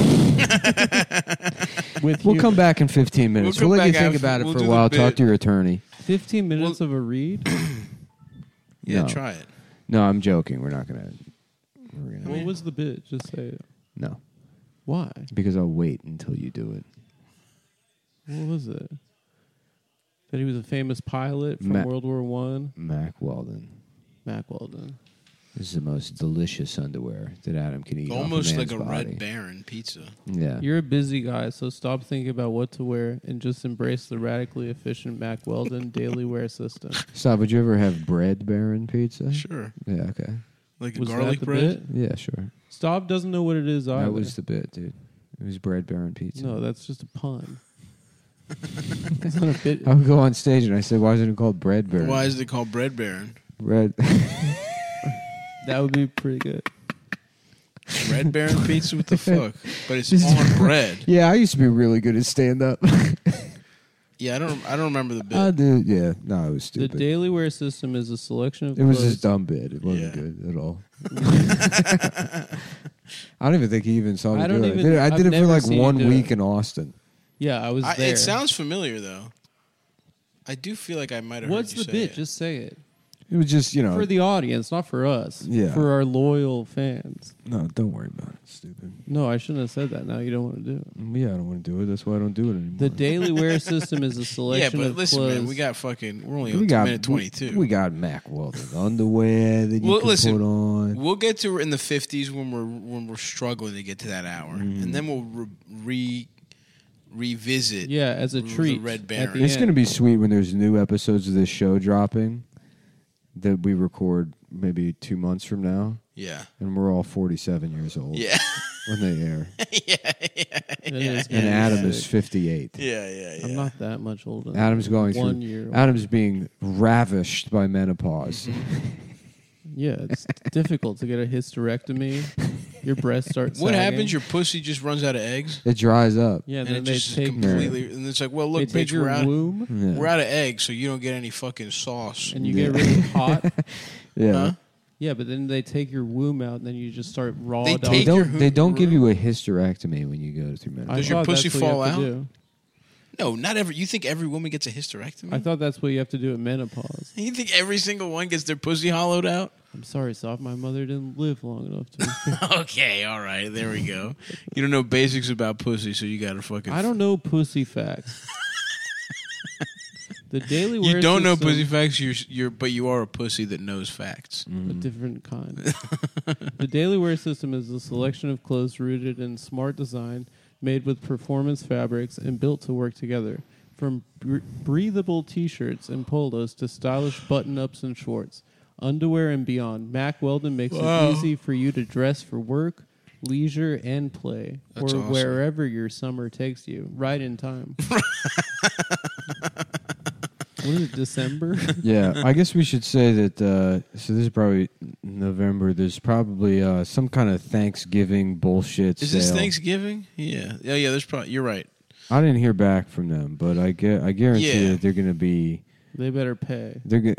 C: With
A: We'll
C: humor.
A: come back in fifteen minutes.
B: We'll
A: We'll,
B: come
A: let you
B: back
A: think
B: after-
A: about it
B: we'll
A: for
B: do
A: a
B: the
A: while. Talk
B: bit.
A: to your attorney.
C: Fifteen minutes of a read.
B: Yeah,
A: No.
B: try it.
A: No, I'm joking. We're not going to. We're gonna
C: What was the bit? Just say it.
A: No,
C: Why?
A: because I'll wait until you do it.
C: What was it? That he was a famous pilot from
A: Ma-
C: World War One.
A: Mac Weldon.
C: Mac Weldon.
A: This is the most delicious underwear that Adam can eat. off
B: Almost
A: a
B: like
A: man's
B: a
A: body.
B: Red Baron pizza.
A: Yeah.
C: You're a busy guy, so stop thinking about what to wear and just embrace the radically efficient Mac Weldon daily wear system.
A: Stop. Would you ever have bread Baron pizza?
B: Sure,
A: Yeah. Okay.
B: like a
C: Was
B: garlic
C: that the
B: bread.
C: bit?
A: Yeah. Sure.
C: Stop doesn't know what it is either.
A: That was the bit, dude. It was bread Baron pizza.
C: No, that's just a pun. It's not a bit.
A: I would go on stage and I said, "Why isn't it called bread Baron?"
B: Why is it called Bread Baron?
A: Bread.
C: That would be pretty good.
B: Red Baron pizza? What the fuck? But it's on bread.
A: Yeah, I used to be really good at stand up.
B: Yeah, I don't. I don't remember the bit.
A: I did. Yeah. No, it was
C: The
A: stupid.
C: daily wear system is a selection of
A: It was
C: clothes.
A: just dumb bit. It wasn't
B: Yeah.
A: good at all. I don't even think he even saw me
C: I don't
A: do it. I
C: even-
A: did it, I
C: I've
A: did it for
C: never
A: like
C: seen you
A: one
C: do
A: week
C: it.
A: in Austin.
C: Yeah, I was
B: I,
C: there.
B: it sounds familiar though. I do feel like I might have.
C: What's
B: heard you
C: the
B: say
C: bit?
B: it.
C: Just say it.
A: It was just, you know.
C: For the audience, not for us.
A: Yeah.
C: For our loyal fans.
A: no, don't worry about it. Stupid.
C: No, I shouldn't have said that. Now you don't want to do it.
A: Yeah, I don't want to do it. That's why I don't do it anymore.
C: The daily wear system is a
B: Yeah,
C: selection
B: but
C: of
B: listen,
C: clothes.
B: man, we got fucking. We're only
A: we
B: on
A: got
B: minute twenty-two.
A: We, we got Mac Weldon underwear that you
B: Well,
A: can
B: listen,
A: put on.
B: We'll get to in the fifties when we're when we're struggling to get to that hour,
A: Mm.
B: and then we'll re, re revisit.
C: yeah, as a
B: the
C: treat.
B: Red
C: at
B: Baron.
C: the
A: It's
C: end.
A: going to be sweet when there's new episodes of this show dropping that we record maybe two months from now,
B: Yeah,
A: and we're all forty-seven years old
B: yeah,
A: when they air.
B: yeah, yeah,
C: It
B: yeah,
C: is
A: And
C: gonna be
A: Adam
C: sick.
A: is fifty-eight.
B: yeah, yeah, yeah.
C: I'm not that much older. than
A: Adam's going
C: one
A: through.
C: year.
A: Adam's being ravished by menopause.
C: Yeah, it's difficult to get a hysterectomy. Your breasts start.
B: What
C: sagging.
B: happens? Your pussy just runs out of eggs,
A: It dries up.
C: Yeah,
B: and
C: then
B: it
C: they
B: just
C: take
B: completely. And it's like, well,
C: they
B: look,
C: take
B: bitch,
C: your
B: we're out.
C: womb
A: Yeah.
B: We're out of eggs, so you don't get any fucking sauce.
C: and you
A: Yeah.
C: get really hot.
A: Yeah.
B: Huh?
C: Yeah, but then they take your womb out and then you just start raw
B: They
C: dog.
A: They
B: take your
A: don't. They don't
B: who-
A: give you a hysterectomy when you go through
C: I
A: menopause.
B: Does your
C: thought
B: pussy
C: that's what you
B: fall
C: have to
B: out?
C: do.
B: No, not every. You think every woman gets a hysterectomy?
C: I thought that's what you have to do at menopause.
B: You think every single one gets their pussy hollowed out?
C: I'm sorry, Soft. My mother didn't live long enough to.
B: Okay, all right, there we go. You don't know basics about pussy, so you got to fucking.
C: I don't know pussy facts. The daily wear
B: You don't know
C: system-
B: pussy facts. You're, you're, but you are a pussy that knows facts.
C: a different kind. The daily wear system is a selection of clothes rooted in smart design, made with performance fabrics and built to work together. From br- breathable T-shirts and polos to stylish button-ups and shorts, underwear and beyond, Mac Weldon makes
B: Wow.
C: it easy for you to dress for work, leisure, and play,
B: That's
C: or
B: awesome.
C: wherever your summer takes you. Right in time. What is it, December?
A: Yeah, I guess we should say that. Uh, so this is probably November. There's probably uh, some kind of Thanksgiving bullshit
B: Is
A: sale.
B: this Thanksgiving? Yeah, yeah, yeah. There's probably. You're right.
A: I didn't hear back from them, but I get. I guarantee
B: Yeah.
A: that they're going to be.
C: They better pay.
A: They're going.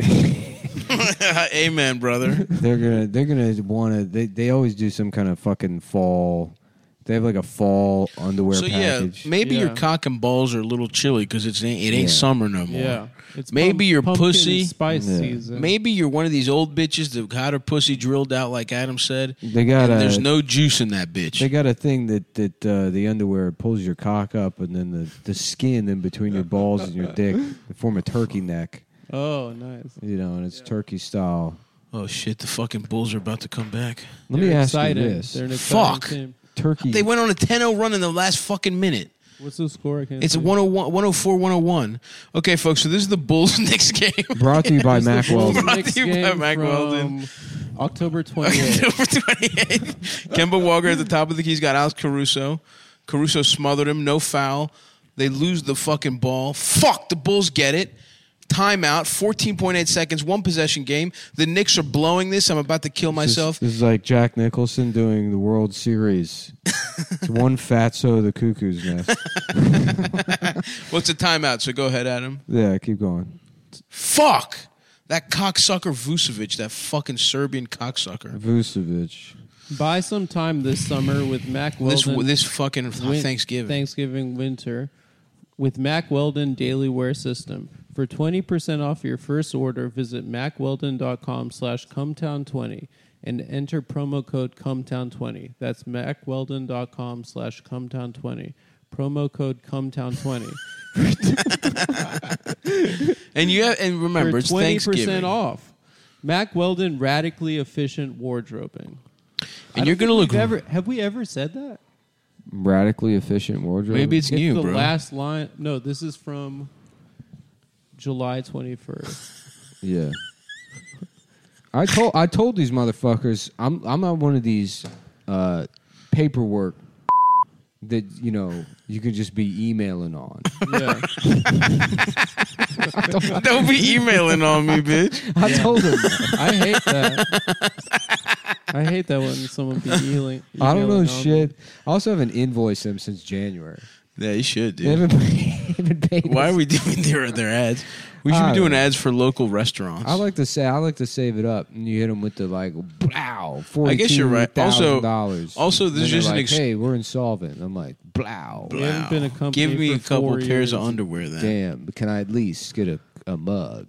B: Amen, brother.
A: they're gonna. They're gonna want to. They. They always do some kind of fucking fall They have like a fall underwear
B: So
A: package.
B: yeah, maybe your
C: Yeah.
B: cock and balls are a little chilly because it's ain't, it ain't
A: Yeah.
B: summer no more.
C: Yeah. It's
B: Maybe
C: pump-
B: your
C: pumpkin
B: pussy-
C: spice
A: Yeah.
C: season.
B: Maybe you're one of these old bitches that got her pussy drilled out, like Adam said.
A: They got
B: and
A: a
B: there's no juice in that bitch.
A: they got a thing that that uh, the underwear pulls your cock up, and then the, the skin in between your balls and your dick they form a turkey neck.
C: Oh, nice.
A: You know, and it's turkey style.
B: Oh shit! The fucking Bulls are about to come back.
A: Let me
C: They're
A: ask
C: excited.
A: you this:
C: They're an exciting
B: Fuck.
C: team.
A: turkey.
B: They went on a ten oh run in the last fucking minute.
C: What's the score? I can't
B: It's
C: see.
B: a one oh one, one oh four, one oh one. Okay, folks. So this is the Bulls Knicks game.
A: brought to you by
C: It's the
A: Mack
C: Bulls
A: Weldon.
B: Brought
C: Knicks
B: to you by
C: game
B: Mack
C: from
B: Weldon.
C: October twenty-eighth.
B: October twenty-eighth. Kemba Walker at the top of the key. He's got Alex Caruso. Caruso smothered him. No foul. They lose the fucking ball. Fuck. The Bulls get it. Timeout. fourteen point eight seconds. One possession game. The Knicks are blowing this. I'm about to kill myself.
A: This is, this is like Jack Nicholson doing the World Series. It's one fatso the cuckoo's nest.
B: What's the timeout? So go ahead, Adam.
A: Yeah, keep going.
B: Fuck. That cocksucker Vucevic. That fucking Serbian cocksucker.
A: Vucevic.
C: Buy some time this summer with Mack
B: This
C: Weldon.
B: this fucking
C: Win-
B: Thanksgiving.
C: Thanksgiving winter with Mack Weldon Daily Wear System. For twenty percent off your first order, visit mackweldon.com slash cumtown20 and enter promo code cumtown twenty. That's mackweldon.com slash cumtown20. Promo code cumtown twenty.
B: and you have, and remember,
C: For
B: it's
C: twenty
B: Thanksgiving.
C: percent off. Mack Weldon Radically Efficient Wardrobing. I
B: And you're
C: don't
B: gonna
C: think
B: look.
C: we've Ever, have we ever said that?
A: Radically efficient wardrobe.
B: Maybe it's
C: It's
B: new,
C: the
B: bro.
C: last line. No, this is from July twenty-first.
A: Yeah. I told I told these motherfuckers I'm I'm not one of these uh, paperwork that you know you could just be emailing on.
C: Yeah.
B: Don't be emailing on me, bitch.
A: I told them
C: I hate that. I hate that when someone be emailing.
A: I don't know
C: emailing on
A: shit. I also haven't invoiced them since January.
B: Yeah, you should,
A: They
B: dude.
A: haven't, haven't paid
B: Why
A: us.
B: are we doing their their ads? We should
A: I
B: be doing
A: don't know.
B: ads for local restaurants.
A: I like to say I like to save it up, and you hit them with the like, blow,
B: I guess you're right. Also-
A: dollars.
B: also, there's just an
A: like,
B: ex-
A: hey, we're insolvent. I'm like, blow.
C: We haven't been a company
B: Give me a
C: for
B: couple
C: four
B: pairs
C: years.
B: of underwear then.
A: Damn, can I at least get a, a mug?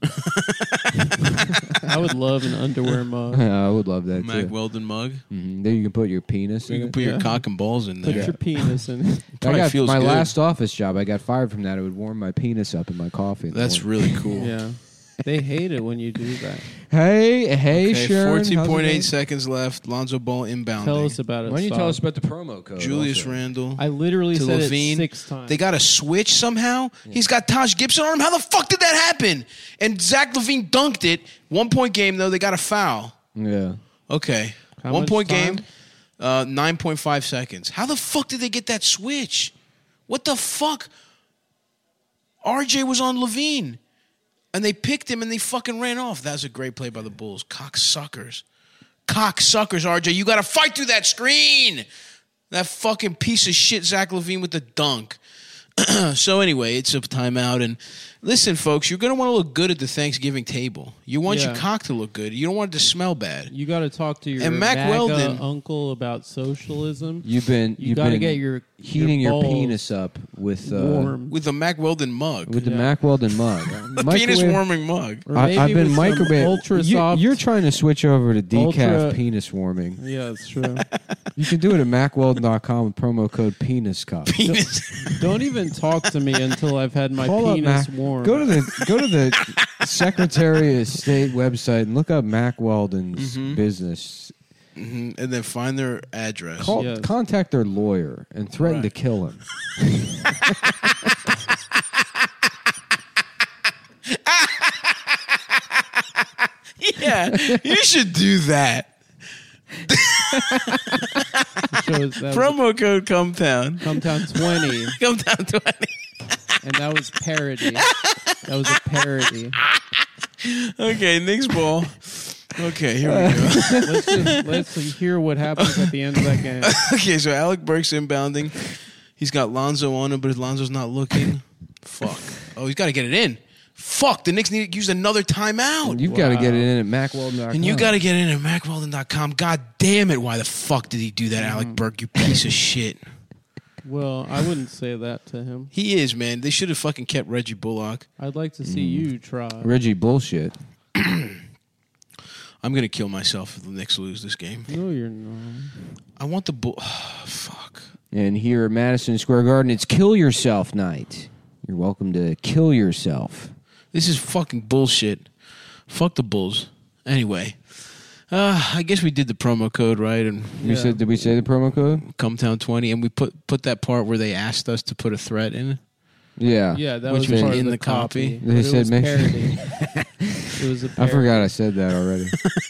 C: I would love an underwear mug.
A: I would love that
B: Mack
A: too.
B: Weldon mug.
A: Mm-hmm. There you can put your penis
B: You
A: in
B: can
A: it.
B: put your
C: Yeah.
B: cock and balls in
C: Put
B: there.
C: your penis in it.
A: I
B: Probably
A: got
B: feels
A: my
B: good.
A: last office job. I got fired from that. It would warm my penis up in my coffee. in the
B: That's
A: morning.
B: really cool.
C: Yeah. They hate it when you do that.
A: Hey, hey,
B: Okay,
A: Sharon. how's it
B: fourteen point
A: going?
B: eight seconds left. Lonzo Ball inbounding.
C: Tell us about it.
A: Why don't you
C: Stop.
A: tell us about the promo code?
B: Julius
A: also?
B: Randle.
C: I literally
B: to
C: said
B: Levine.
C: it six times.
B: They got a switch somehow. He's got Taj Gibson on him. How the fuck did that happen? And Zach Levine dunked it. One point game though. They got a foul.
A: Yeah.
B: Okay.
C: How
B: One
C: much
B: point
C: time?
B: game. Uh, nine point five seconds. How the fuck did they get that switch? What the fuck? R J was on Levine. And they picked him and they fucking ran off. That was a great play by the Bulls. Cocksuckers. Cocksuckers, R J. You got to fight through that screen. That fucking piece of shit, Zach Levine with the dunk. So anyway, it's a timeout. And listen, folks, you're going to want to look good at the Thanksgiving table. You want
C: Yeah.
B: your cock to look good. You don't want it to smell bad.
C: You got to talk to your
B: And Mack
C: MAGA
B: Weldon-
C: uncle about socialism.
A: You've been
C: You
A: you've
C: got to
A: been
C: get your
A: heating your,
C: balls
A: penis up with uh,
C: warm.
B: With the Mack Weldon mug.
A: with the
C: Yeah.
A: Mack Weldon mug.
B: the penis
A: Microwave-
B: warming mug.
C: Or
A: I,
C: maybe
A: I've been
C: with some
A: microwave.
C: ultra
A: You,
C: soft.
A: you're trying to switch over to decaf
C: Ultra-
A: penis warming.
C: Yeah, it's true.
A: You can do it at mack weldon dot com with promo code penis cup.
B: Penis.
C: Don't even talk to me until I've had my
A: Call up
C: penis
A: Mac-
C: warm.
A: Go to the go to the Secretary of State website and look up Mack Weldon's
B: Mhm.
A: business.
B: hmm And then find their address.
A: Call,
C: Yes.
A: Contact their lawyer and threaten to
B: Right.
A: kill him.
B: Yeah, you should do that.
C: Shows that was
B: Promo code Cometown.
C: Cometown twenty,
B: Cometown twenty.
C: and that was parody. That was a parody.
B: Okay, Knicks ball. Okay, here we go.
C: Let's just let's hear what happens at the end of that game.
B: Okay, so Alec Burks inbounding. He's got Lonzo on him, but Lonzo's not looking. Fuck. Oh, he's got to get it in. Fuck, the Knicks need to use another timeout.
A: And you've got to get it in at Mac Weldon dot com.
B: And you got to get in at Mac Weldon dot com. God damn it, why the fuck did he do that, Alec Burke, you piece of shit?
C: Well, I wouldn't say that to him.
B: He is, man. They should have fucking kept Reggie Bullock.
C: I'd like to see you try.
A: Reggie bullshit.
B: I'm going to kill myself if the Knicks lose this game.
C: No, you're not.
B: I want the bull. Oh, fuck.
A: And here at Madison Square Garden, it's Kill Yourself night. You're welcome to kill yourself.
B: This is fucking bullshit. Fuck the Bulls. Anyway, uh, I guess we did the promo code, right? And
A: We
C: Yeah.
A: said, did we say the promo code?
B: Cumtown twenty, and we put put that part where they asked us to put a threat in.
A: Yeah.
C: Yeah, that
B: Which
C: was
B: was
C: part
B: in
C: of
B: the copy.
C: copy.
A: They
C: but it
A: said
C: was
A: make sure-
C: parody. It was a
A: I
C: parody.
A: forgot I said that already.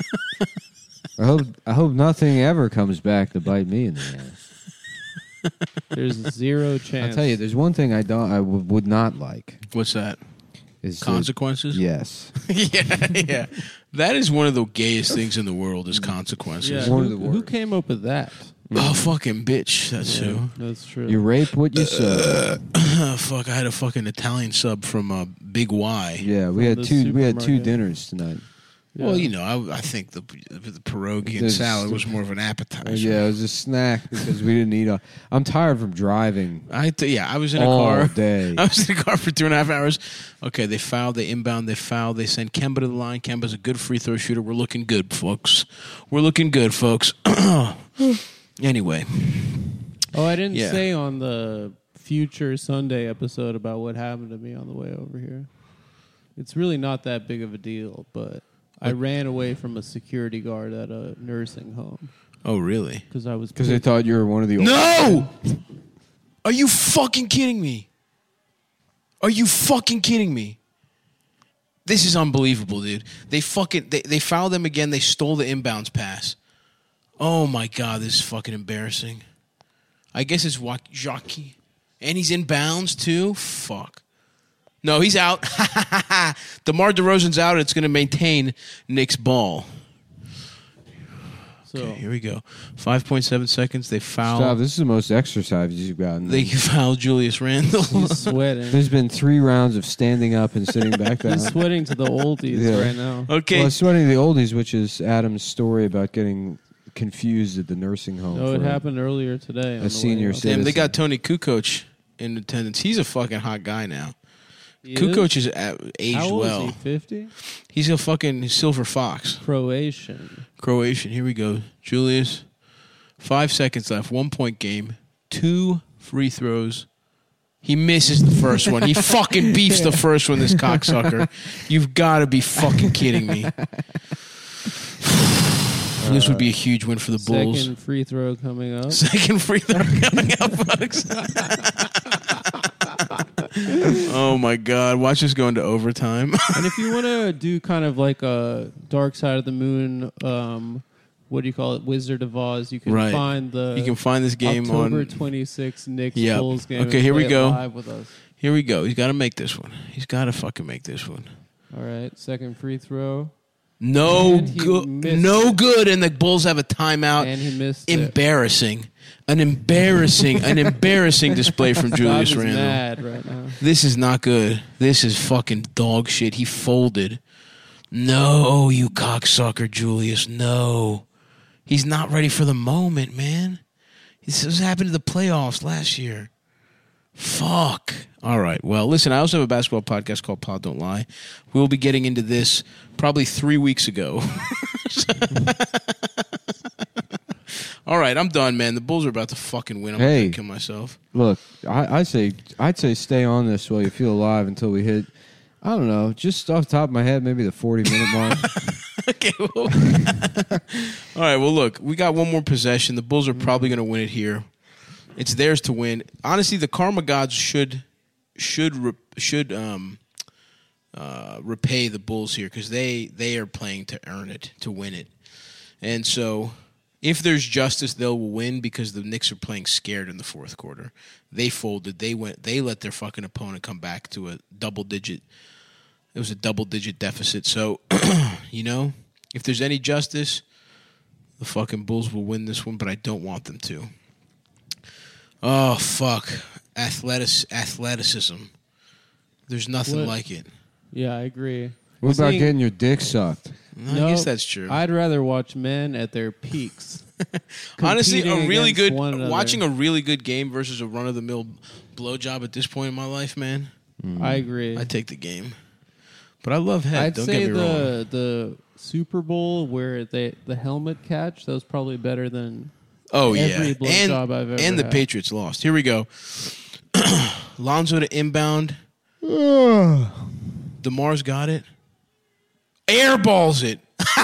A: I hope I hope nothing ever comes back to bite me in the ass.
C: There's zero chance.
A: I'll tell you, there's one thing I don't, I w- would not like.
B: What's that?
A: Is to-
B: Consequences?
A: yes.
B: yeah, yeah. That is one of the gayest things in the world is consequences.
C: Yeah,
A: One
C: who,
A: of the
C: who
A: worst.
C: came up with that?
B: Oh, fucking bitch. That's
C: Yeah,
B: who.
C: that's true.
A: You rape what you sow.
B: Oh, fuck, I had a fucking Italian sub from uh, Big Y.
A: Yeah, we
C: From
A: had
C: the
A: two. We had two
C: supermarket.
A: dinners tonight.
C: Yeah.
B: Well, you know, I, I think the the pierogi and
A: There's-
B: salad was more of an appetizer.
A: Yeah, it was a snack because we didn't eat. A, I'm tired from driving
B: I th- yeah, I was in a
A: all
B: car.
A: day.
B: I was in a car for two and a half hours. Okay, they fouled, they inbound, they fouled, they send Kemba to the line. Kemba's a good free throw shooter. We're looking good, folks. We're looking good, folks. Anyway,
C: Oh, I didn't
B: Yeah.
C: say on the future Sunday episode about what happened to me on the way over here. It's really not that big of a deal, but I ran away from a security guard at a nursing home
B: oh really?
C: because I was
A: Because they thought you were one of the. Old
B: No! Are you fucking kidding me? Are you fucking kidding me? This is unbelievable, dude. They fucking they, they fouled them again. They stole the inbounds pass. Oh my god, this is fucking embarrassing. I guess it's Wa- Jockey. And he's in bounds too? Fuck. No, he's out. DeMar DeRozan's out. It's going to maintain Nick's ball.
C: so
B: Okay, here we go. five point seven seconds. They foul.
A: Stop. This is the most exercise you've gotten.
B: They foul Julius Randle.
C: he's sweating.
A: There's been three rounds of standing up and sitting back down.
C: He's sweating to the oldies
A: Yeah.
C: right now.
B: Okay.
A: Well, it's sweating the oldies, which is Adam's story about getting confused at the nursing home.
C: No, it
A: for-
C: happened earlier today. on the
A: senior
C: way up.
A: citizen.
B: Damn, they got Tony Kukoc in attendance. He's a fucking hot guy now.
C: He is?
B: Kukoc is at, aged
C: How old
B: well.
C: is he? fifty?
B: He's a fucking silver fox.
C: Croatian.
B: Croatian. Here we go. Julius. Five seconds left. One point game. Two free throws. He misses the first one. He fucking beefs the first one, this cocksucker. You've got to be fucking kidding me. This would be a huge win for the Bulls.
C: Second free throw coming up.
B: Second free throw coming up, folks. Oh my God! Watch us go into overtime.
C: And if you want to do kind of like a Dark Side of the Moon, um, what do you call it, Wizard of Oz, you can
B: Right.
C: find the
B: You can find this game
C: October
B: on.
C: twenty-sixth Knicks
B: Yep.
C: Bulls game.
B: Okay,
C: and
B: here
C: play
B: we
C: it
B: go.
C: Live with us.
B: Here we go. He's got to make this one. He's got to fucking make this one.
C: All right, second free throw,
B: No
C: And he
B: good.
C: missed
B: No
C: it.
B: good. And the Bulls have a timeout.
C: and he missed it.
B: Embarrassing. An embarrassing, an embarrassing display from Julius
C: Bob is
B: Randle.
C: mad right now.
B: This is not good. This is fucking dog shit. He folded. No, you cocksucker, Julius. No. He's not ready for the moment, man. This was happened to the playoffs last year. Fuck. All right. Well, listen, I also have a basketball podcast called Pod Don't Lie. We'll be getting into this probably three weeks ago. All right, I'm done, man. The Bulls are about to fucking win. I'm
A: Hey.
B: going to kill myself.
A: Look, I, I say I'd say stay on this while you feel alive until we hit. I don't know, just off the top of my head, maybe the forty minute mark.
B: Okay. Well, all right. Well, look, we got one more possession. The Bulls are probably going to win it here. It's theirs to win. Honestly, the karma gods should should re, should um uh, repay the Bulls here because they they are playing to earn it, to win it. And so, if there's justice, they'll win because the Knicks are playing scared in the fourth quarter. They folded. They went. They let their fucking opponent come back to a double digit. It was a double digit deficit. So, you know, if there's any justice, the fucking Bulls will win this one, but I don't want them to. Oh, fuck. Athletic, athleticism. There's nothing
C: What?
B: like it.
C: Yeah, I agree.
A: What about
C: Seeing-
A: getting your dick sucked?
B: I
C: No,
B: guess that's true.
C: I'd rather watch men at their peaks.
B: Honestly, a
C: competing
B: really
C: against
B: good
C: one another.
B: watching a really good game versus a run of the mill blowjob at this point in my life, man.
C: I agree.
B: I take the game, but I love head.
C: I'd
B: Don't
C: say
B: get me wrong.
C: the the Super Bowl where they the helmet catch that was probably better than
B: Oh
C: every
B: yeah, and
C: blowjob I've ever
B: and the
C: had.
B: Patriots lost. Here we go. Lonzo to inbound. DeMar's got it. Airballs it.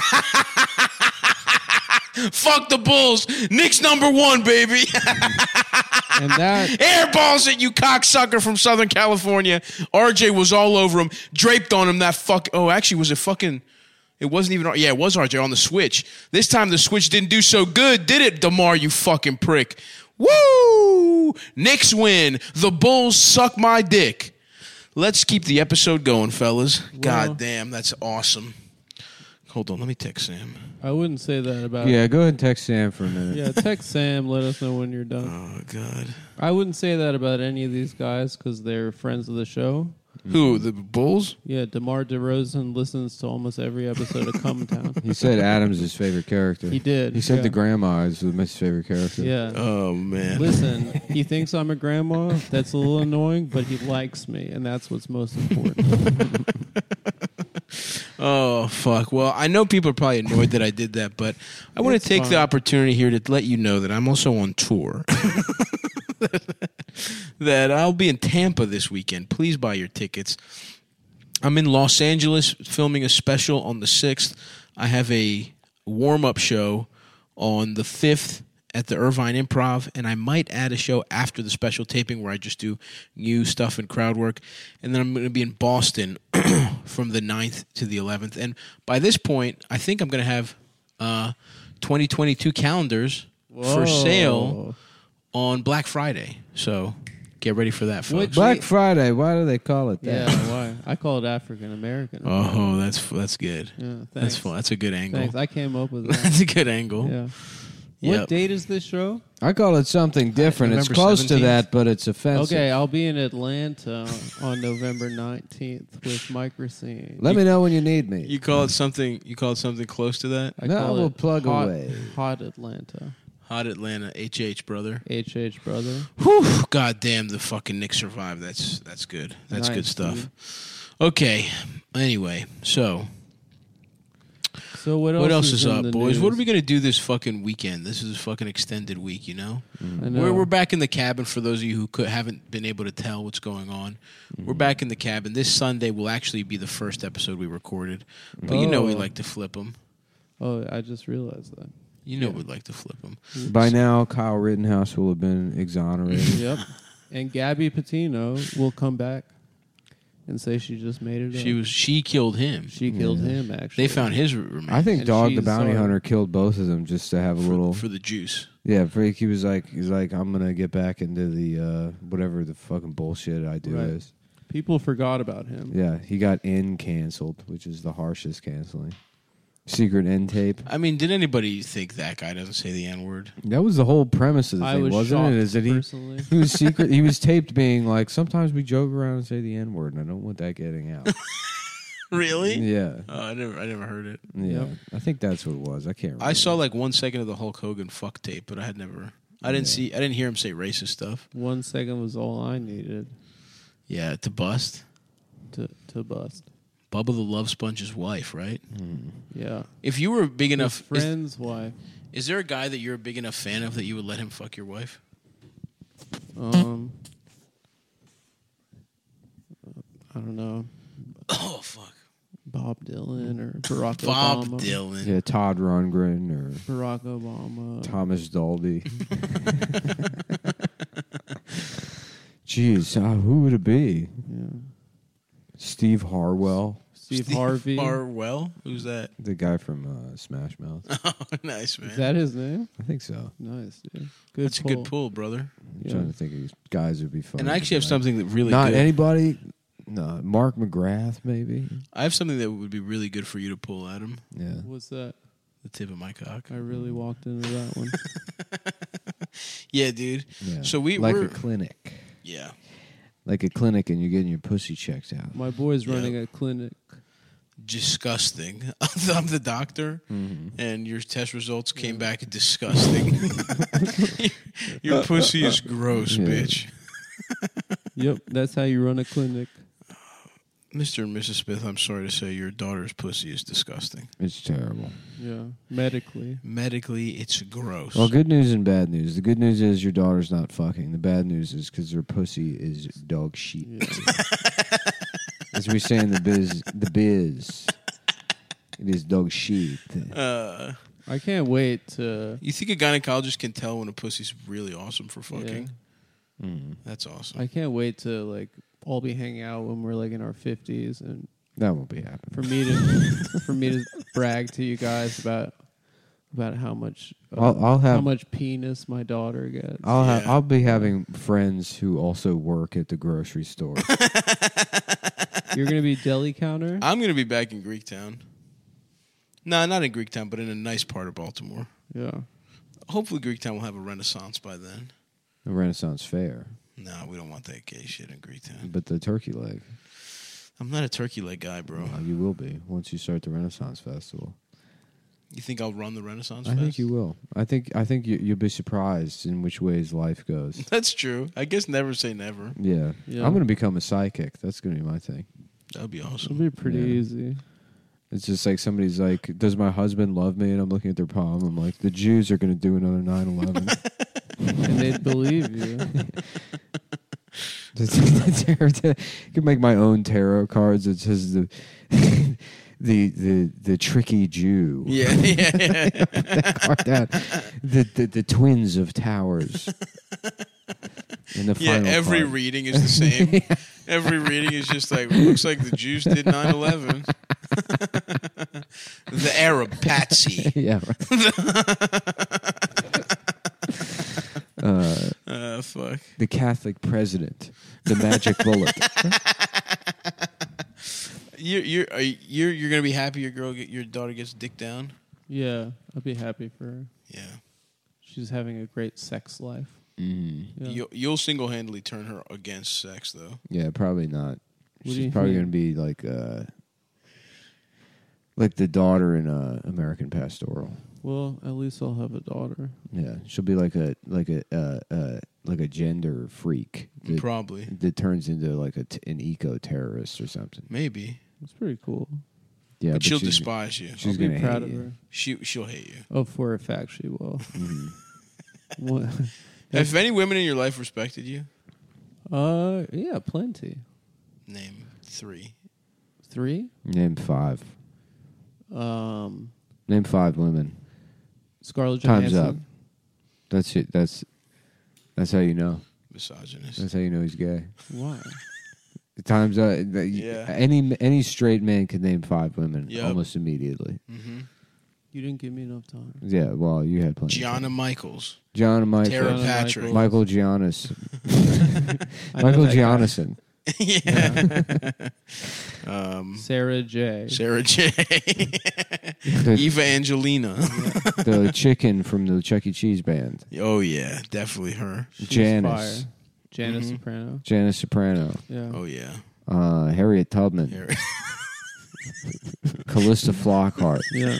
B: Fuck the Bulls. Knicks number one, baby.
C: and that
B: Airballs it, you cocksucker from Southern California. R J was all over him, draped on him. That fuck. Oh, actually, was it fucking? It wasn't even. Yeah, it was R J on the switch. This time the switch didn't do so good, did it, DeMar? You fucking prick. Woo! Knicks win. The Bulls suck my dick. Let's keep the episode going, fellas. God damn, that's awesome. Hold on, let me text Sam.
C: I wouldn't say that about
A: Yeah, go ahead and text Sam for a minute.
C: yeah. Text Sam. Let us know when you're done.
B: Oh God.
C: I wouldn't say that about any of these guys because they're friends of the show.
B: Who? The Bulls?
C: Yeah, DeMar DeRozan listens to almost every episode of Come Town.
A: He said Adam's his favorite character.
C: He did.
A: He said
C: yeah.
A: the grandma is his favorite character.
C: Yeah.
B: Oh man.
C: Listen, he thinks I'm a grandma. That's a little annoying, but he likes me, and that's what's most important.
B: Oh, fuck. Well, I know people are probably annoyed that I did that, but I want
C: It's
B: to take
C: fine.
B: the opportunity here to let you know that I'm also on tour. That I'll be in Tampa this weekend. Please buy your tickets. I'm in Los Angeles filming a special on the sixth. I have a warm-up show on the fifth at the Irvine Improv, and I might add a show after the special taping where I just do new stuff and crowd work. And then I'm going to be in Boston from the ninth to the eleventh. And by this point, I think I'm going to have uh, twenty twenty-two calendars for sale on Black Friday. So get ready for that, folks.
C: Which-
A: Black Friday. Why do they call it
C: Yeah,
A: that?
C: why? I call it African American.
B: Oh, that's that's good.
C: yeah, thanks.
B: That's fun. That's a good angle.
C: Thanks. I came up with that.
B: That's a good angle.
C: Yeah.
B: Yep.
C: What date is this show?
A: I call it something different. It's
B: November
A: close
B: seventeenth.
A: to that, but it's offensive.
C: Okay, I'll be in Atlanta on November nineteenth with Mike Racine.
A: Let me know when you need me.
B: You call it something. You call it something close to that.
C: I
A: No,
C: call
A: we'll
C: it
A: plug
C: hot,
A: away.
C: Hot Atlanta.
B: Hot Atlanta, H H brother.
C: H H brother.
B: Whew, God damn, the fucking Knicks survived. That's that's good. That's
C: Nice,
B: good stuff.
C: dude.
B: Okay. Anyway, so
C: So what else,
B: what else is,
C: in
B: up,
C: the
B: boys? What are
C: news?
B: we gonna do this fucking weekend? This is a fucking extended week, you know.
C: I know.
B: We're we're back in the cabin. For those of you who could, haven't been able to tell what's going on, we're back in the cabin. This Sunday will actually be the first episode we recorded, but you know we
C: Oh.
B: like to flip them.
C: Oh, I just realized that.
B: You know
C: Yeah.
B: we'd like to flip them.
A: By now, Kyle Rittenhouse will have been exonerated.
C: Yep. And Gabby Patino will come back and say she just made it
B: She
C: up.
B: was she killed him.
C: She killed
A: Yeah.
C: him, actually.
B: They found his remains
A: I think
C: And
A: Dog the
C: she's
A: Bounty
C: sorry.
A: Hunter killed both of them just to have a
B: for,
A: little.
B: for the juice.
A: Yeah, Freak. He was like, he's like, I'm gonna get back into the uh, whatever the fucking bullshit I do
C: Right.
A: is.
C: People forgot about him.
A: Yeah, he got N canceled, which is the harshest canceling. Secret N tape.
B: I mean, did anybody think that guy doesn't say the N word?
A: That was the whole premise of the
C: I
A: thing,
C: was
A: wasn't
C: shocked,
A: it? Is that he
C: personally.
A: he was secret? He was taped being like, sometimes we joke around and say the N word, and I don't want that getting out.
B: Really?
A: Yeah,
B: Oh, I never, I never heard it.
A: yeah.
C: Yep.
A: I think that's what it was. I can't. remember.
B: I saw like one second of the Hulk Hogan fuck tape, but I had never. I didn't
A: Yeah.
B: see. I didn't hear him say racist stuff.
C: One second was all I needed
B: Yeah, to bust.
C: to, to bust.
B: Bubba the Love Sponge's wife, right?
C: Yeah.
B: If you were big
C: His
B: enough, is,
C: friend's wife.
B: is there a guy that you're a big enough fan of that you would let him fuck your wife?
C: Um, I don't know.
B: Oh fuck,
C: Bob Dylan or Barack
B: Bob
C: Obama.
B: Dylan.
A: Yeah, Todd Rundgren or
C: Barack Obama.
A: Thomas Dolby. Jeez, uh, who would it be?
C: Yeah.
A: Steve Harwell,
C: Steve, Harvey.
B: Harwell. Who's that?
A: the guy from uh, Smash Mouth.
B: Oh, nice man.
C: Is that his name?
A: I think so.
C: Nice, dude. Good
B: That's a
C: pull.
B: good pull, brother.
A: I'm
C: Yeah.
A: trying to think of these guys who'd be fun.
B: And I actually have something that really
A: Not
B: good.
A: anybody. No, Mark McGrath, maybe.
B: I have something that would be really good for you to pull, Adam.
A: Yeah.
C: What's that?
B: The tip of my cock.
C: I really walked into that one.
B: Yeah, dude.
A: Yeah.
B: So we
A: like
B: we're
A: a clinic.
B: yeah.
A: like a clinic and you're getting your pussy checked out.
C: My boy's
B: Yeah.
C: running a clinic.
B: Disgusting. I'm the doctor,
A: Mm-hmm.
B: and your test results came back disgusting. Your pussy is gross,
A: Yeah.
B: bitch.
C: Yep, that's how you run a clinic.
B: Mister and Missus Smith, I'm sorry to say your daughter's pussy is disgusting.
A: It's terrible.
C: Yeah, medically.
B: Medically, it's gross.
A: Well, good news and bad news. The good news is your daughter's not fucking. The bad news is because her pussy is dog shit.
C: Yeah.
A: As we say in the biz, the biz, it is dog shit.
B: Uh,
C: I can't wait to.
B: you think a gynecologist can tell when a pussy's really awesome for fucking?
C: Yeah.
A: Mm.
B: That's awesome.
C: I can't wait to like all be hanging out when we're like in our fifties, and
A: That won't be happening.
C: for me to for me to brag to you guys about about how much uh,
A: I'll, I'll have.
C: how much penis my daughter gets.
A: I'll have.
B: Yeah.
A: I'll be having friends who also work at the grocery store.
C: You're gonna be deli counter.
B: I'm going to be back in Greektown. No, not in Greektown, but in a nice part of Baltimore.
C: Yeah.
B: Hopefully Greektown will have a renaissance by then.
A: The Renaissance Fair,
B: No, we don't want that gay shit in Greektown.
A: but the turkey leg.
B: I'm not a turkey leg guy, bro.
A: Well, you will be once you start the Renaissance Festival.
B: You think I'll run the Renaissance
A: I
B: Fest?
A: think you will. I think. I think you, you'll be surprised in which ways life goes.
B: That's true. I guess never say never.
A: Yeah,
C: Yeah.
A: I'm going to become a psychic. That's going to be my thing.
B: That would be
C: It'll
B: awesome.
C: be pretty
A: Yeah.
C: easy.
A: It's just like somebody's like, "Does my husband love me?" And I'm looking at their palm. I'm like, "The Jews are going to do another nine eleven."
C: And they'd believe you.
A: I could make my own tarot cards. It says the the the the tricky Jew.
B: Yeah, yeah, yeah.
A: That card down. The, the the twins of towers. And the
B: Yeah,
A: final
B: every
A: card.
B: reading is the same. Every reading is just like, looks like the Jews did nine eleven. The Arab patsy.
A: Yeah. uh,
B: Uh, fuck.
A: the Catholic president. The magic bullet.
B: You're you're are you- you're you're gonna be happy your girl get your daughter gets dick down.
C: Yeah, I'd be happy for her.
B: Yeah,
C: She's having a great sex life.
A: Mm.
C: Yeah.
B: you'll, you'll single handedly turn her against sex though.
A: Yeah, probably not.
C: do you
A: She's probably
C: mean?
A: going to be like uh, like the daughter in uh, American Pastoral.
C: Well, at least I'll have a daughter.
A: Yeah, she'll be like a like a uh, uh, like a gender freak that,
B: Probably,
A: that turns into like a t- an eco terrorist or something.
B: maybe,
C: It's pretty cool.
A: Yeah,
B: but, she'll
A: she's,
B: despise you.
A: she's
C: I'll be
A: gonna
C: proud
A: hate
C: of
A: you.
C: her.
B: She she'll hate you.
C: Oh, for a fact, she will.
A: Mhm.
C: What?
B: Have any women in your life respected you?
C: Uh, yeah, plenty.
B: Name three.
C: Three.
A: Name five.
C: Um,
A: Name five women.
C: Scarlett
A: Time's
C: Johansson.
A: up. That's it. That's that's how you know.
B: Misogynist.
A: That's how you know he's gay.
C: Why?
A: Time's up.
B: Yeah.
A: Any any straight man can name five women
B: Yep.
A: almost immediately.
B: Mm-hmm.
C: You didn't give me enough time.
A: Yeah. Well, you had plenty. of
B: Gianna
A: time.
B: Michaels.
A: John Michael.
B: Tara
C: Gianna
B: Patrick.
A: Michael Giannis.
C: I know
A: Michael
C: that guy.
A: Giannison.
B: yeah. um,
C: Sarah J.
B: Sarah J.
A: The,
B: Eva Angelina.
A: the chicken from the Chuck E. Cheese band.
B: Oh yeah, definitely her.
C: She's
A: Janice.
C: fire. Janice
B: Mhm.
C: Soprano.
A: Janice Soprano.
C: Yeah.
B: Oh yeah.
A: Uh, Harriet Tubman.
B: Harry.
A: Callista Flockhart.
C: Yeah.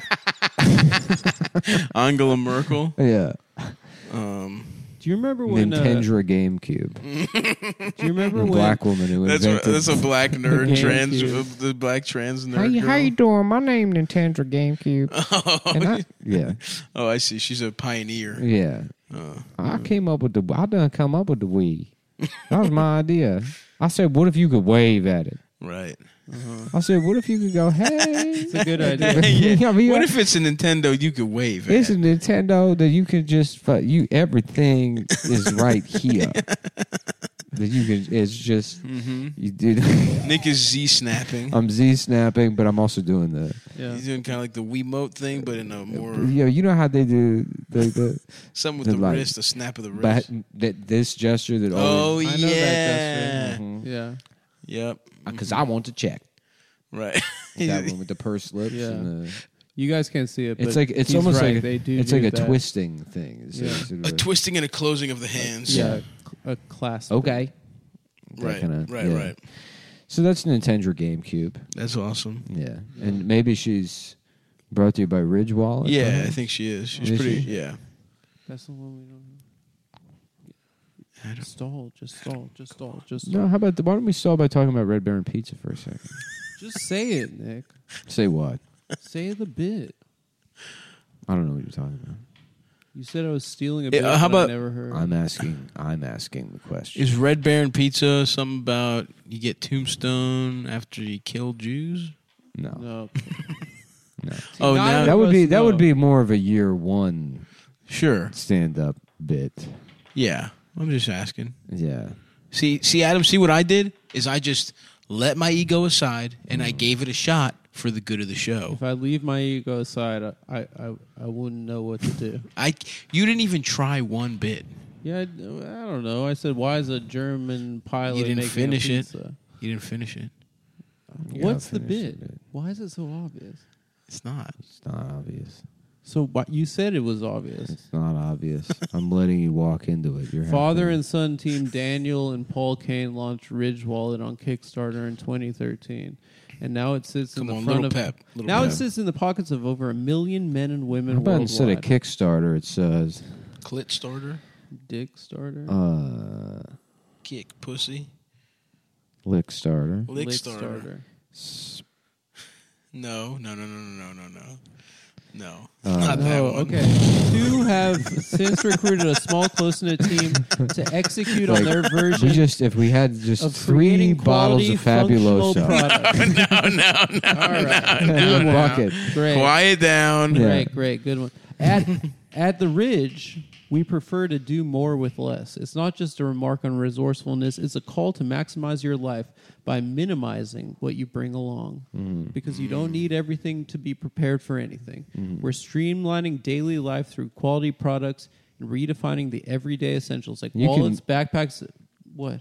B: Angela Merkel.
A: Yeah.
B: Um,
C: Do you remember when? Uh,
A: Nintendra GameCube.
C: do you remember
A: The
C: when?
A: black woman who
B: that's what,
A: invented.
B: that's a black nerd
C: GameCube.
B: trans. uh, The black trans nerd.
A: How you,
B: girl.
A: how you doing? My name Nintendra GameCube.
B: Oh,
A: And I, yeah,
B: oh, I see. She's a pioneer.
A: yeah.
B: Uh,
A: I came up with the. I done come up with the Wii. That was my idea. I said, "What if you could wave at it?"
B: right.
A: I said, "What if you could go, hey?"
C: It's a good idea.
B: Yeah.
A: I mean,
B: What
A: I-
B: if it's a Nintendo you could wave
A: It's a
B: at?
A: Nintendo that you can just fu- you everything is right here. That you can. It's just
B: Mm-hmm.
A: you did.
B: Nick is Z snapping.
A: I'm Z snapping, but I'm also doing the.
C: Yeah.
B: He's doing kind of like the Wiimote thing, but in a more
A: You know, you know how they do the the
B: something with
A: the
B: the
A: like-
B: wrist, the snap of the
A: bat,
B: wrist.
A: that this gesture that
B: Oh
A: always
C: I know that
B: yeah.
C: gesture.
A: Mhm.
C: Yeah.
B: Yep.
A: because I want to check
B: Right.
A: that one with the pursed lips.
C: Yeah.
A: And the,
C: You guys can't see it.
A: it's
C: but
A: like it's
C: he's
A: almost
C: right.
A: like
C: they do.
A: it's
C: do
A: like a
C: that.
A: twisting thing. It's
C: Yeah.
A: like sort of
B: A
A: a-
B: twisting and a closing of the hands.
C: Yeah. A clasp.
A: Okay. That
B: Right,
A: kinda-
B: right,
A: yeah.
B: right.
A: So that's Nintendo GameCube.
B: That's awesome.
A: Yeah, and maybe she's brought to you by Ridge Wallet.
B: Yeah, I
A: perhaps?
B: think she is. She's
A: Is
B: pretty.
A: she?
B: Yeah.
C: That's the one we don't
B: I
C: know.
B: don't-
C: Stall, just stall, just stall, just stall.
A: No, how about the, why don't we start by talking about Red Baron Pizza for a second?
C: Just say it, Nick.
A: Say what?
C: Say the bit.
A: I don't know what you're talking about.
C: You said I was stealing a
B: Yeah,
C: bit.
B: uh, how
C: but I
B: about-
C: never heard.
A: I'm asking. I'm asking the question.
B: Is Red Baron Pizza something about you get tombstone after you kill Jews?
A: no,
C: No.
A: no.
B: Oh,
C: neither
B: now
C: of
A: That would
C: us
A: be that
C: know.
A: would be more of a year one
B: sure.
A: stand up bit.
B: Yeah, I'm just asking.
A: Yeah.
B: See, see, Adam. See what I did is I just let my ego aside and I gave it a shot for the good of the show.
C: If I leave my ego aside, I, I, I, I wouldn't know what to do.
B: I, you didn't even try one bit.
C: Yeah, I, I don't know. I said, why is a German pilot
B: You didn't
C: making
B: finish
C: a
B: it.
C: pizza?
B: You didn't finish it.
A: Yeah,
C: What's the
A: finish
C: bit?
A: the bit.
C: Why is it so obvious?
B: It's not.
A: It's not obvious.
C: So why, you said it was obvious.
A: It's not obvious. I'm letting you walk into it. You're
C: Father
A: halfway.
C: and son team Daniel and Paul Kane launched Ridge Wallet on Kickstarter in twenty thirteen, and now it sits
B: Come
C: in the
B: on,
C: front
B: little
C: of
B: pep. Little
C: now
B: pep.
C: it sits in the pockets of over a million men and women
A: How about instead
C: worldwide.
A: of Kickstarter, it says
B: Clit starter,
C: Dick starter,
A: uh,
B: kick pussy,
A: Lick Starter.
B: lick,
C: Lick
B: starter. No, no, no, no, no, no, no, no. No,
A: Uh,
B: not that
C: No,
B: one.
C: okay. Two have since recruited a small, close-knit team to execute on
A: Like,
C: their version
A: We just if we had just
C: of
A: three
C: creating
A: bottles
C: quality,
A: of
C: functional
A: Fabuloso,
C: products.
B: no, no, no.
C: All right,
A: in
C: good
A: a
C: one.
A: bucket.
C: Great,
B: Quiet down.
A: Yeah.
C: great, great, good one. At at the Ridge, we prefer to do more with less. It's not just a remark on resourcefulness; it's a call to maximize your life by minimizing what you bring along. Because you don't need everything to be prepared for anything. We're streamlining daily life through quality products and redefining the everyday essentials like
A: You can-
C: wallets, backpacks. What?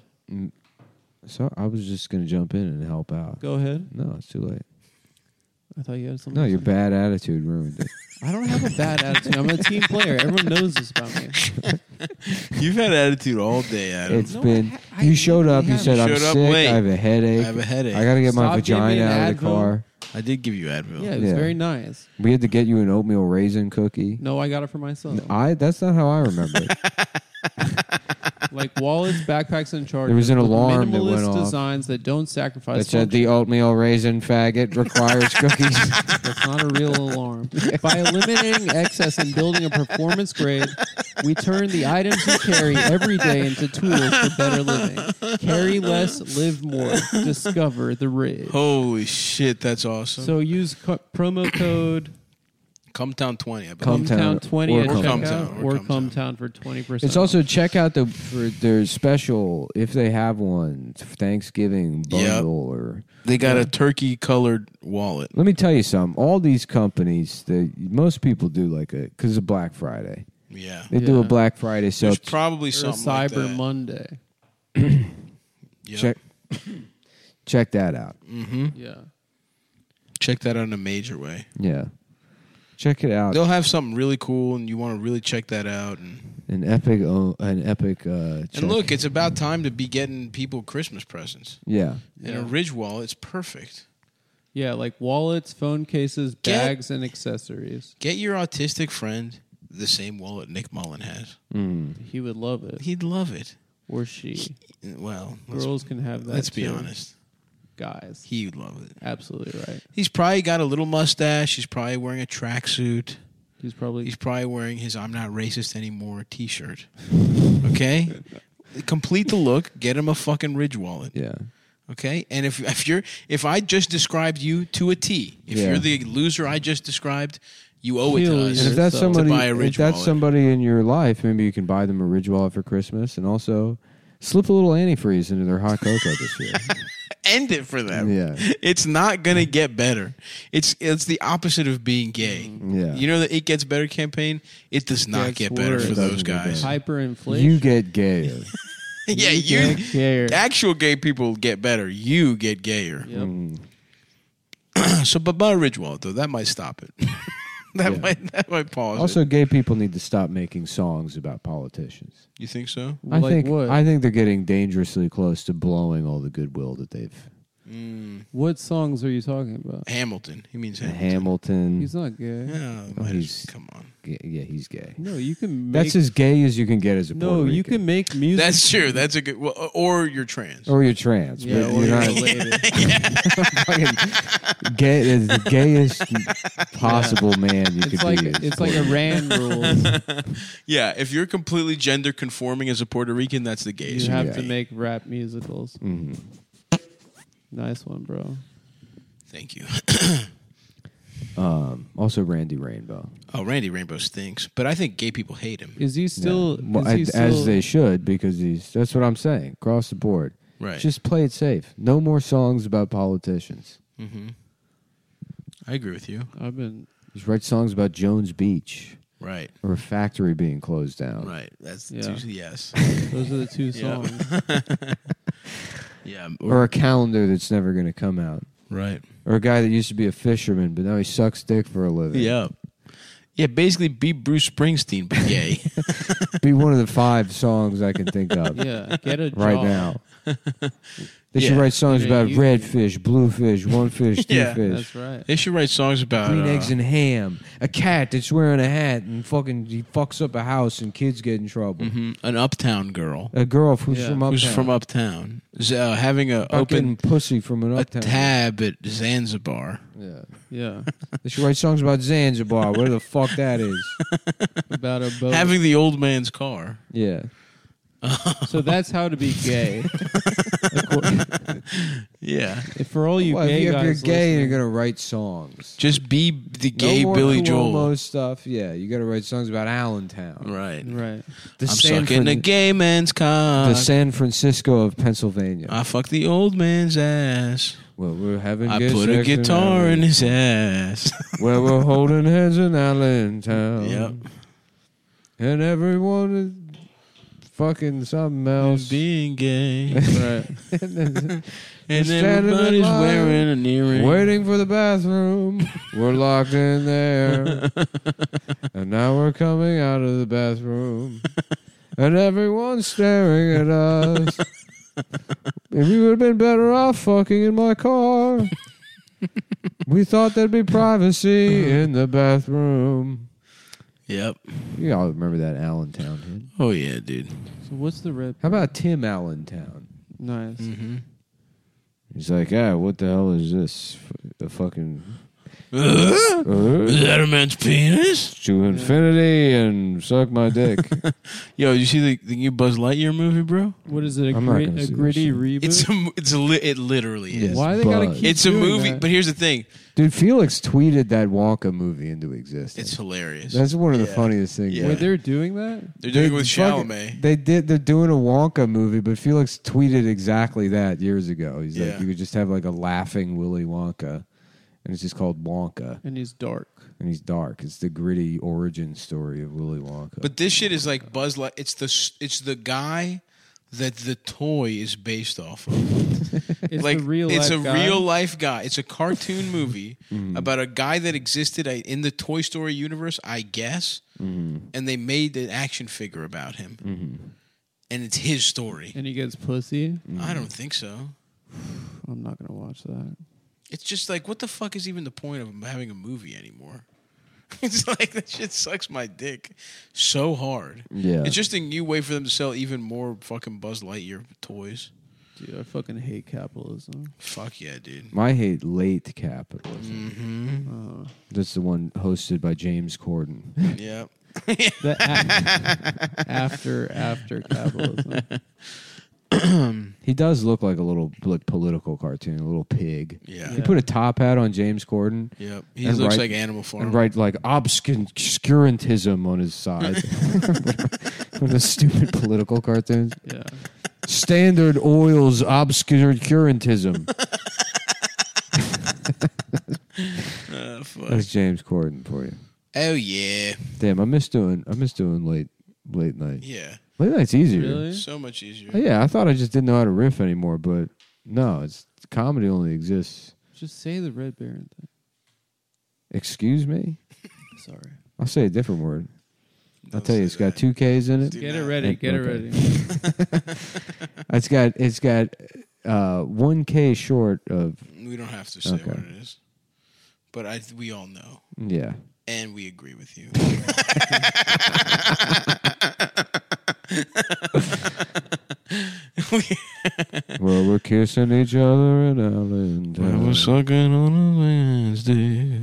A: So I was just going to jump in and help out.
C: Go ahead.
A: No, it's too late.
C: I thought you had something.
A: No,
C: to
A: your
C: say.
A: bad attitude ruined it.
C: I don't have a bad attitude. I'm a team player. Everyone knows this about me.
B: You've had attitude all day, Adam.
A: It's
C: No,
A: been.
C: I ha- I
A: you showed up.
C: really
A: You said I'm
B: Showed up
A: sick.
B: late.
A: I have a headache.
B: I have a headache.
A: I got to get my
C: Stop giving me
A: vagina
C: an
A: out of the
C: Advil.
A: car.
B: I did give you Advil.
C: Yeah, it was
A: Yeah.
C: very nice.
A: We had to get you an oatmeal raisin cookie.
C: No, I got it for myself.
A: I. That's not how I remember it.
C: Like wallets, backpacks, and chargers.
A: There was an
C: with
A: alarm that
C: minimalist
A: went off.
C: designs that don't sacrifice.
A: That said the oatmeal raisin faggot requires cookies.
C: function. That's not a real alarm. By eliminating excess and building a performance grade, we turn the items you carry every day into tools for better living. Carry less, live more. Discover the Ridge.
B: Holy shit, that's awesome.
C: So use co- promo code
B: Cumtown twenty, I believe.
A: Cum- Cumtown
C: Cumtown twenty
A: or
C: at
A: Cumtown.
C: checkout,
B: Or
C: or
B: Cumtown.
C: Cumtown for twenty percent.
A: It's also check out the for their special if they have one Thanksgiving bundle or.
B: They got a turkey colored wallet.
A: Let me tell you something. All these companies, they most people do like a because of Black Friday.
B: Yeah.
A: They do a
C: Yeah.
A: Black Friday sale.
B: There's probably
C: or
B: something like
C: Cyber
B: that.
C: Monday.
B: Yep.
A: Check check that out.
B: Mm-hmm.
C: Yeah.
B: Check that out in a major way.
A: Yeah, check it out.
B: They'll have something really cool, and you want to really check that out. And,
A: An epic, oh, an epic. Uh, check.
B: and look, it's about time to be getting people Christmas presents.
A: yeah,
B: And
C: Yeah.
B: a Ridge wallet's perfect.
C: Yeah, like wallets, phone cases,
B: Get-
C: bags, and accessories.
B: Get your autistic friend the same wallet Nick Mullen has.
A: mm.
C: He would love it.
B: He'd love it.
C: Or she.
B: Well, let's,
C: Girls can have that.
B: let's be
C: too.
B: honest.
C: Guys.
B: He would love it.
C: Absolutely right.
B: He's probably got a little mustache. He's probably wearing a tracksuit.
C: He's probably
B: He's probably wearing his "I'm not racist anymore" T-shirt. Okay, complete the look. Get him a fucking Ridge wallet.
A: yeah.
B: Okay, and if if you're if I just described you to a T, if
A: Yeah.
B: you're the loser I just described, you owe it
C: Kill
B: to us.
A: And if that's
C: So-
A: somebody,
B: to buy a
A: if
B: Ridge
A: that's
B: wallet.
A: somebody in your life, maybe you can buy them a Ridge wallet for Christmas, and also slip a little antifreeze into their hot cocoa this year.
B: End it for them.
A: Yeah.
B: It's not gonna get better. It's it's the opposite of being gay.
A: Yeah.
B: You know the It Gets Better campaign? It does not
C: Gets
B: get better
C: worse.
B: for
A: It doesn't
B: those
A: get
B: guys.
C: hyperinflation.
A: You get gayer.
B: yeah,
C: You
B: you
C: get gayer.
B: actual gay people get better. You get gayer.
C: Yep.
A: Mm.
B: So, but buy a Ridge wallet though, that might stop it. that
A: Yeah.
B: might that might pause.
A: Also,
B: it.
A: gay people need to stop making songs about politicians.
B: You think so?
A: I
C: like
A: think
C: what?
A: I think they're getting dangerously close to blowing all the goodwill that they've.
B: Mm.
C: What songs are you talking about?
B: Hamilton. He means Hamilton.
A: Hamilton.
C: He's not gay.
B: Yeah,
A: Oh,
B: might
A: he's-
B: as- come on.
A: yeah, yeah, he's gay.
C: No, you can make.
A: That's as gay as you can get as a
C: no,
A: Puerto
C: you
A: Rican.
C: can make music.
B: That's true. That's a good. Well, or you're trans.
A: Or you're trans.
C: yeah,
A: but
C: or
A: you're
C: you're
A: not
C: related.
A: fucking gay. Is the gayest possible man you
C: It's
A: could
C: like
A: be. is
C: it's like
A: Puerto
C: Iran rules.
B: Yeah, if you're completely gender conforming as a Puerto Rican, that's the
C: You
B: gayest.
C: have
A: Yeah.
C: to make rap musicals.
A: Mhm.
C: Nice one, bro.
B: Thank you.
A: Um, also, Randy Rainbow.
B: Oh, Randy Rainbow stinks, but I think gay people hate him.
C: Is he still?
A: Yeah. Well,
C: is he
A: I-
C: still
A: as they should, because he's. That's what I'm saying. Across the board,
B: Right.
A: just play it safe. No more songs about politicians.
B: hmm I agree with you.
C: I've been.
A: Just write songs about Jones Beach
B: Right.
A: or a factory being closed down.
B: Right. That's
C: Yeah.
B: two, yes.
C: Those are the two
B: Yeah.
C: songs.
B: Yeah.
A: Or a calendar that's never going to come out.
B: right.
A: Or a guy that used to be a fisherman, but now he sucks dick for a living.
B: Yeah. Yeah. Basically, be Bruce Springsteen, but gay.
A: Be one of the five songs I can think of
C: Yeah, get a
A: right
C: job.
A: now. They should
B: Yeah.
A: write songs
C: Yeah,
A: about
C: you-
A: red fish, blue fish, one fish, two
B: Yeah.
A: fish.
C: That's right.
B: They should write songs about
A: Green
B: uh,
A: eggs and ham. A cat that's wearing a hat and fucking he fucks up a house and kids get in trouble.
B: mhm, an uptown girl
A: A girl who's
C: Yeah.
A: from uptown.
B: who's from uptown, is, uh, having a
A: About
B: open
A: getting pussy from an
B: a
A: uptown.
B: tab at Zanzibar.
A: Yeah.
C: Yeah,
A: They should write songs about Zanzibar, where the fuck that is.
C: about a boat.
B: Having the old man's car.
A: Yeah.
C: So that's how to be gay. Acco-
B: Yeah.
C: if for all you
A: Well,
C: gay
A: if you're
C: guys
A: gay,
C: listening-
A: you're gonna write songs.
B: Just be the gay
A: no more
B: Billy
A: Cuomo
B: Joel.
A: stuff. Yeah, you got to write songs about Allentown.
B: Right.
C: right?
A: The
B: I'm
A: San
B: sucking a
A: Fran-
B: gay man's cock.
A: the San Francisco of Pennsylvania.
B: I fuck the old man's ass.
A: well, we're having
B: I
A: gay
B: put a
A: sex in
B: guitar in
A: Allen-
B: his ass.
A: Well, we're holding hands in Allentown.
B: Yep.
A: And everyone is fucking something else.
B: Being gay.
C: Right.
A: and then-
B: And
A: We're standing in
B: everybody's
A: line,
B: wearing an earring.
A: waiting for the bathroom. We're locked in there. And now we're coming out of the bathroom. And everyone's staring at us. If we would have been better off fucking in my car. We thought there'd be privacy in the bathroom.
B: Yep.
A: You all remember that Allentown hit.
B: Oh, yeah, dude.
C: So what's the red?
A: How about Tim Allentown?
C: Nice.
B: Mm-hmm.
A: He's like, ah, what the hell is this? The fucking...
B: Uh,
A: Uh,
B: is that a man's penis?
A: to infinity and suck my dick.
B: Yo, you see the, the new Buzz Lightyear movie, bro?
C: What is it? A,
A: I'm not
C: grit,
A: gonna
C: a
A: see that
C: gritty
A: shit.
C: reboot?
B: It's a, it's a, li- it literally is.
A: Yes.
C: Why they gotta
A: Buzz.
C: keep
B: It's a
C: doing
B: movie,
C: that?
B: but here's the thing:
A: Dude, Felix tweeted that Wonka movie into existence.
B: it's hilarious.
A: That's one of the
B: Yeah.
A: funniest things.
B: Yeah.
C: Wait, they're doing that?
B: They're doing
A: They
B: it with
A: fucking-
B: Chalamet.
A: They did. They're doing a Wonka movie, but Felix tweeted exactly that years ago. He's
B: Yeah.
A: like, you could just have like a laughing Willy Wonka, and it's just called Wonka,
C: And he's dark.
A: and he's dark. It's the gritty origin story of Willy Wonka.
B: But this shit is like Buzz Light. It's the s- it's the guy that the toy is based off of.
C: It's
B: like
C: a real
B: it's
C: life
B: a
C: guy.
B: real life guy. It's a cartoon movie
A: Mm-hmm.
B: about a guy that existed uh, in the Toy Story universe, I guess.
A: Mm-hmm.
B: And they made an action figure about him, and it's his story.
C: And he gets pussy.
B: I don't think so.
C: I'm not gonna watch that.
B: It's just like, what the fuck is even the point of having a movie anymore? It's like that shit sucks my dick so hard.
A: yeah,
B: It's just a new way for them to sell even more fucking Buzz Lightyear toys.
C: Dude, I fucking hate capitalism.
B: Fuck yeah, dude.
A: I hate late capitalism.
B: Mm-hmm.
C: Uh,
A: That's the one hosted by James Corden.
B: Yep.
C: the a- after after capitalism.
A: He does look like a little like political cartoon, a little pig.
B: Yeah.
A: He put a top hat on James Corden
B: Yep. He
A: And
B: looks
A: write-
B: like Animal Farm.
A: and write like obscurantism on his side. With the stupid political cartoons.
C: Yeah.
A: Standard Oil's obscurantism.
B: Oh, fuck.
A: That's James Corden for you.
B: Oh yeah.
A: Damn, I miss doing I miss doing late late night.
B: Yeah.
A: Late night's easier.
C: Really?
B: So much easier.
A: Oh, yeah, I thought I just didn't know how to riff anymore, but no, it's comedy only exists.
C: Just say the Red Baron thing.
A: Excuse me?
C: Sorry.
A: I'll say a different word. I'll
B: Don't
A: tell you,
B: say
A: it's got
B: that.
A: two K's in it.
B: Do
C: Get
B: not.
C: it ready.
A: Make-
C: Get it
A: okay.
C: ready.
A: It's got it's got uh, one K short of
B: We don't have to say
A: Okay.
B: what it is, but I we all know,
A: yeah.
B: and we agree with you.
A: Well, we're kissing each other in Allentown.
B: We're sucking on a Wednesday.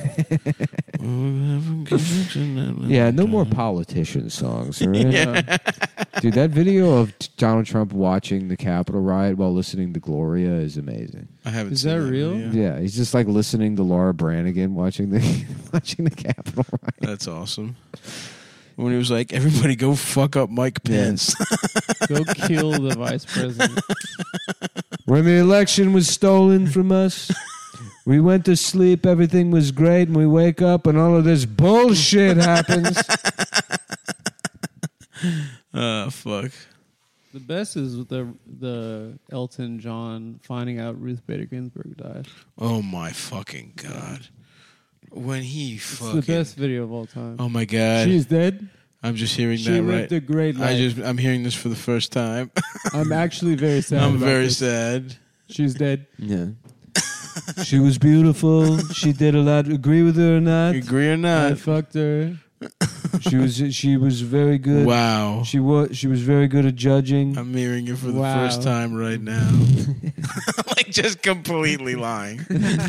A: Yeah, no more politician songs, all right? Dude, that video of t- Donald Trump watching the Capitol riot while listening to Gloria is amazing.
B: I haven't.
C: Is
B: seen
C: that real?
B: video.
A: Yeah, he's just like listening to Laura Branigan watching the watching the Capitol riot.
B: That's awesome. When he was like, "Everybody, go fuck up Mike Pence."
C: Go kill the vice president.
A: When the election was stolen from us, we went to sleep, everything was great, and we wake up and all of this bullshit happens.
B: Oh fuck.
C: The best is with the the Elton John finding out Ruth Bader Ginsburg died.
B: Oh my fucking god. When he
C: It's
B: fucking.
C: the best video of all time.
B: Oh my god.
E: She's dead.
B: I'm just hearing
E: She
B: that
E: lived
B: right.
E: a great life.
B: I just I'm hearing this for the first time.
E: I'm actually very sad.
B: I'm
E: about
B: very
E: this.
B: sad.
E: She's dead.
A: Yeah. She was beautiful. She did a lot. Agree with her or not?
B: You agree or
E: I
B: not?
E: fucked her.
A: She was she was very good.
B: Wow.
A: She was she was very good at judging.
B: I'm hearing it for the
E: Wow.
B: first time right now. Like just completely lying.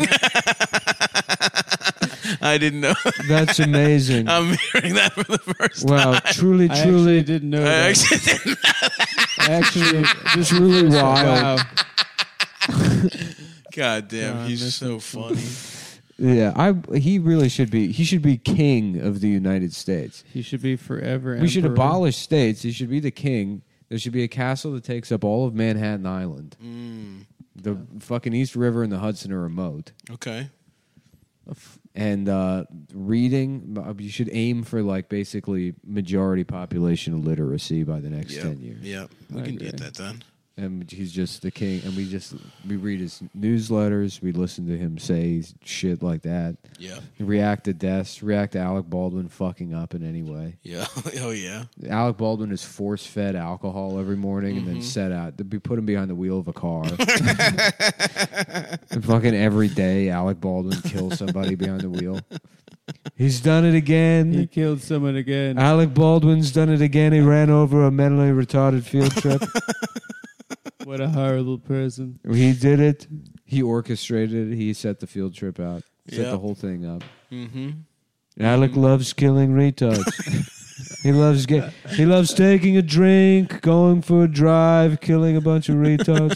B: I didn't know.
A: That's amazing.
B: I'm hearing that for the first
A: Wow,
B: time.
A: truly,
E: I
A: truly,
E: actually didn't know
B: I
E: that.
B: actually didn't.
E: I actually
A: just really wild.
E: Wow.
B: God damn,
E: God,
B: he's
E: this
B: so funny.
A: Yeah, I he really should be. He should be king of the United States.
C: He should be forever.
A: We should
C: emperor.
A: abolish states. He should be the king. There should be a castle that takes up all of Manhattan Island.
B: Mm,
A: The fucking East River and the Hudson are remote.
B: okay.
A: And uh, reading, uh, you should aim for like basically majority population literacy by the next
B: Yep.
A: ten years.
B: Yep. We
C: I
B: can
C: agree.
B: get that done.
A: And he's just the king. And we just we read his newsletters. We listen to him say shit like that.
B: Yeah.
A: React to deaths. React to Alec Baldwin fucking up in any way.
B: Yeah. Oh yeah.
A: Alec Baldwin is force fed alcohol every morning and then set out. They put him behind the wheel of a car. And fucking every day, Alec Baldwin kills somebody behind the wheel. He's done it
E: He
A: again.
E: killed someone again.
A: Alec Baldwin's done it again. He ran over a mentally retarded field trip.
E: What a horrible person.
A: He did it. He orchestrated it. He set the field trip out. Set
B: Yep.
A: the whole thing up.
B: Mm-hmm.
A: Alec loves killing retards. he loves get. He loves taking a drink, going for a drive, killing a bunch of retards.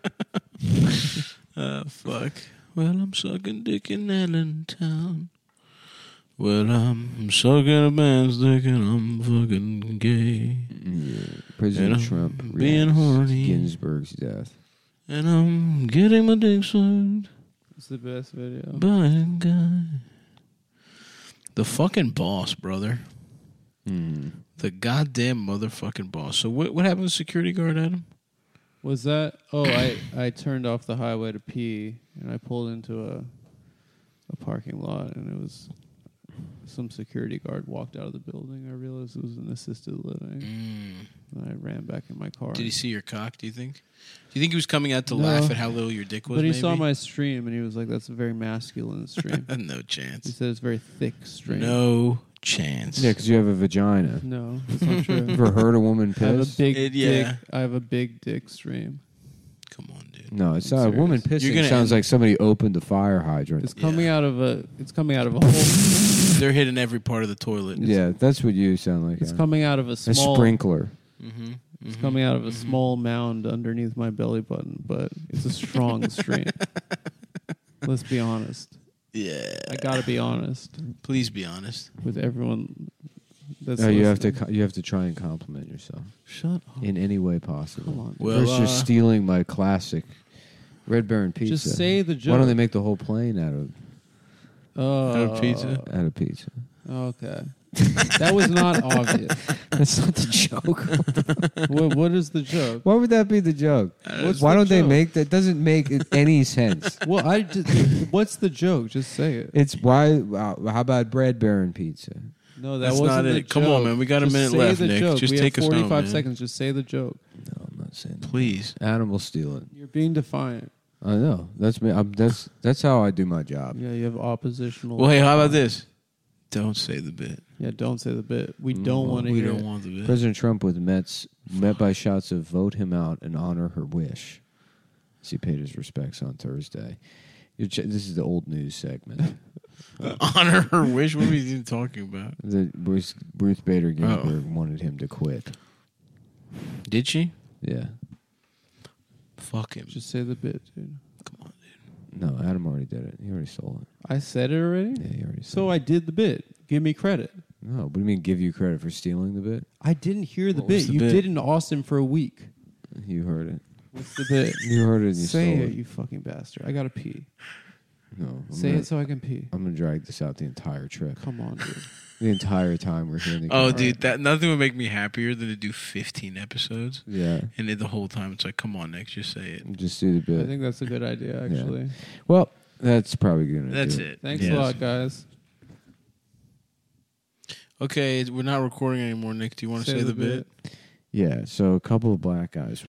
B: Uh, fuck. Well, I'm sucking dick in Allentown. Well, I'm sucking a man's dick and I'm fucking gay.
A: Yeah. President
B: And I'm
A: Trump
B: being
A: reacts
B: horny.
A: to Ginsburg's death.
B: And I'm getting my dick sucked
C: It's the best video.
B: by a guy. The fucking boss, brother.
A: Mm.
B: The goddamn motherfucking boss. So what what happened to the security guard, Adam?
C: Was that? Oh, I I turned off the highway to pee, and I pulled into a a parking lot, and it was some security guard walked out of the building. I realized it was an assisted living.
B: Mm.
C: And I ran back in my car.
B: Did he see your cock, do you think? Do you think he was coming out to
C: No.
B: laugh at how little your dick was,
C: But he
B: maybe?
C: saw my stream, and he was like, "That's a very masculine stream."
B: No
C: He
B: chance.
C: said it's very thick stream.
B: No chance.
A: Yeah, because you have a vagina.
C: No, that's not true.
A: Ever heard a woman
C: I have a
A: piss?
C: big
B: It-
C: dick.
B: yeah.
C: I have a big dick stream.
B: Come on, dude.
A: No, it's
C: I'm
A: not. A
C: serious.
A: woman
B: You're
A: pissing
B: gonna
A: sounds
B: end-
A: like somebody opened a fire hydrant.
C: It's coming
B: Yeah.
C: out of a. It's coming out of a hole.
B: They're hitting every part of the toilet.
A: Yeah, that's what you sound like.
C: It's
A: yeah.
C: coming out of a
A: a
C: small.
A: sprinkler.
B: Mm-hmm.
C: It's coming out of a small mound underneath my belly button, but it's a strong stream. Let's be honest.
B: Yeah.
C: I gotta be honest
B: Please be honest.
C: with everyone. That's
A: No, you have to.
C: listening.
A: co- You have to try and compliment yourself
C: Shut up.
A: in any way possible.
C: Come on.
B: Well,
A: First, you're
B: uh,
A: stealing my classic Red Baron pizza.
C: Just say the joke.
A: Why don't they make the whole plane out of
C: Oh,
B: Out of pizza?
A: out of pizza?
C: Okay. That was not obvious.
A: That's not the joke.
C: what, what is the joke?
A: Why would that be the joke?
C: What's
A: Why
C: the
A: don't they
C: joke?
A: make that? Doesn't make any sense.
C: Well, I just, what's the joke? Just say it.
A: It's why. Uh, how about bread baron pizza?
C: No, that
B: That's
C: wasn't
B: not
C: the
B: it. Come on,
C: joke.
B: man. We got a
C: Just
B: minute
C: say
B: left,
C: the
B: Nick.
C: Joke.
B: Just
C: we
B: take
C: have
B: us home,
C: forty-five
B: man.
C: seconds. Just say the joke.
A: No, I'm not saying that.
B: Please.
A: Adam will steal it.
C: You're being defiant.
A: I know. That's me. I'm, that's that's how I do my job.
C: Yeah, you have oppositional.
B: Well, hey, how about this? Don't say the bit.
C: Yeah, don't say the bit. We
A: Mm,
C: don't
A: well,
C: want to
B: We
C: hear
B: don't
C: it.
B: want the bit.
A: President Trump with Mets met by shouts of "Vote him out" and honor her wish. As he paid his respects on Thursday. You're ch- This is the old news segment.
B: Honor her wish. What are we even talking about?
A: The Bruce, Ruth Bader Ginsburg wanted him to quit.
B: Did she?
A: Yeah.
B: Fuck him.
C: Just say the bit, dude.
B: Come on, dude.
A: No, Adam already did it. He already stole it.
C: I said it already.
A: Yeah, he already
C: So
A: stole it.
C: I did the bit. Give me credit.
A: No, what do you mean give you credit for stealing the bit?
C: I didn't hear the
B: What was
C: bit.
B: the
C: You
B: bit?
C: did in Austin for a week.
A: You heard it.
C: What's the bit?
A: You heard it and you
C: Say
A: stole
C: it,
A: it.
C: you fucking bastard. I gotta pee.
A: No. I'm
C: Say
A: gonna,
C: it so I can pee.
A: I'm going to drag this out the entire trip.
C: Come on, dude.
A: The entire time we're here. in the
B: Oh,
A: car.
B: dude, that nothing would make me happier than to do fifteen episodes,
A: Yeah.
B: and then the whole time it's like, come on, Nick, just say it.
A: Just do the
C: I
A: bit.
C: think that's a good idea, actually.
A: Well, that's probably going to
B: That's
A: do
B: it.
C: Thanks
B: Yes.
C: a lot, guys.
B: Okay, we're not recording anymore, Nick. Do you want to say, the bit?
A: Yeah, so a couple of black guys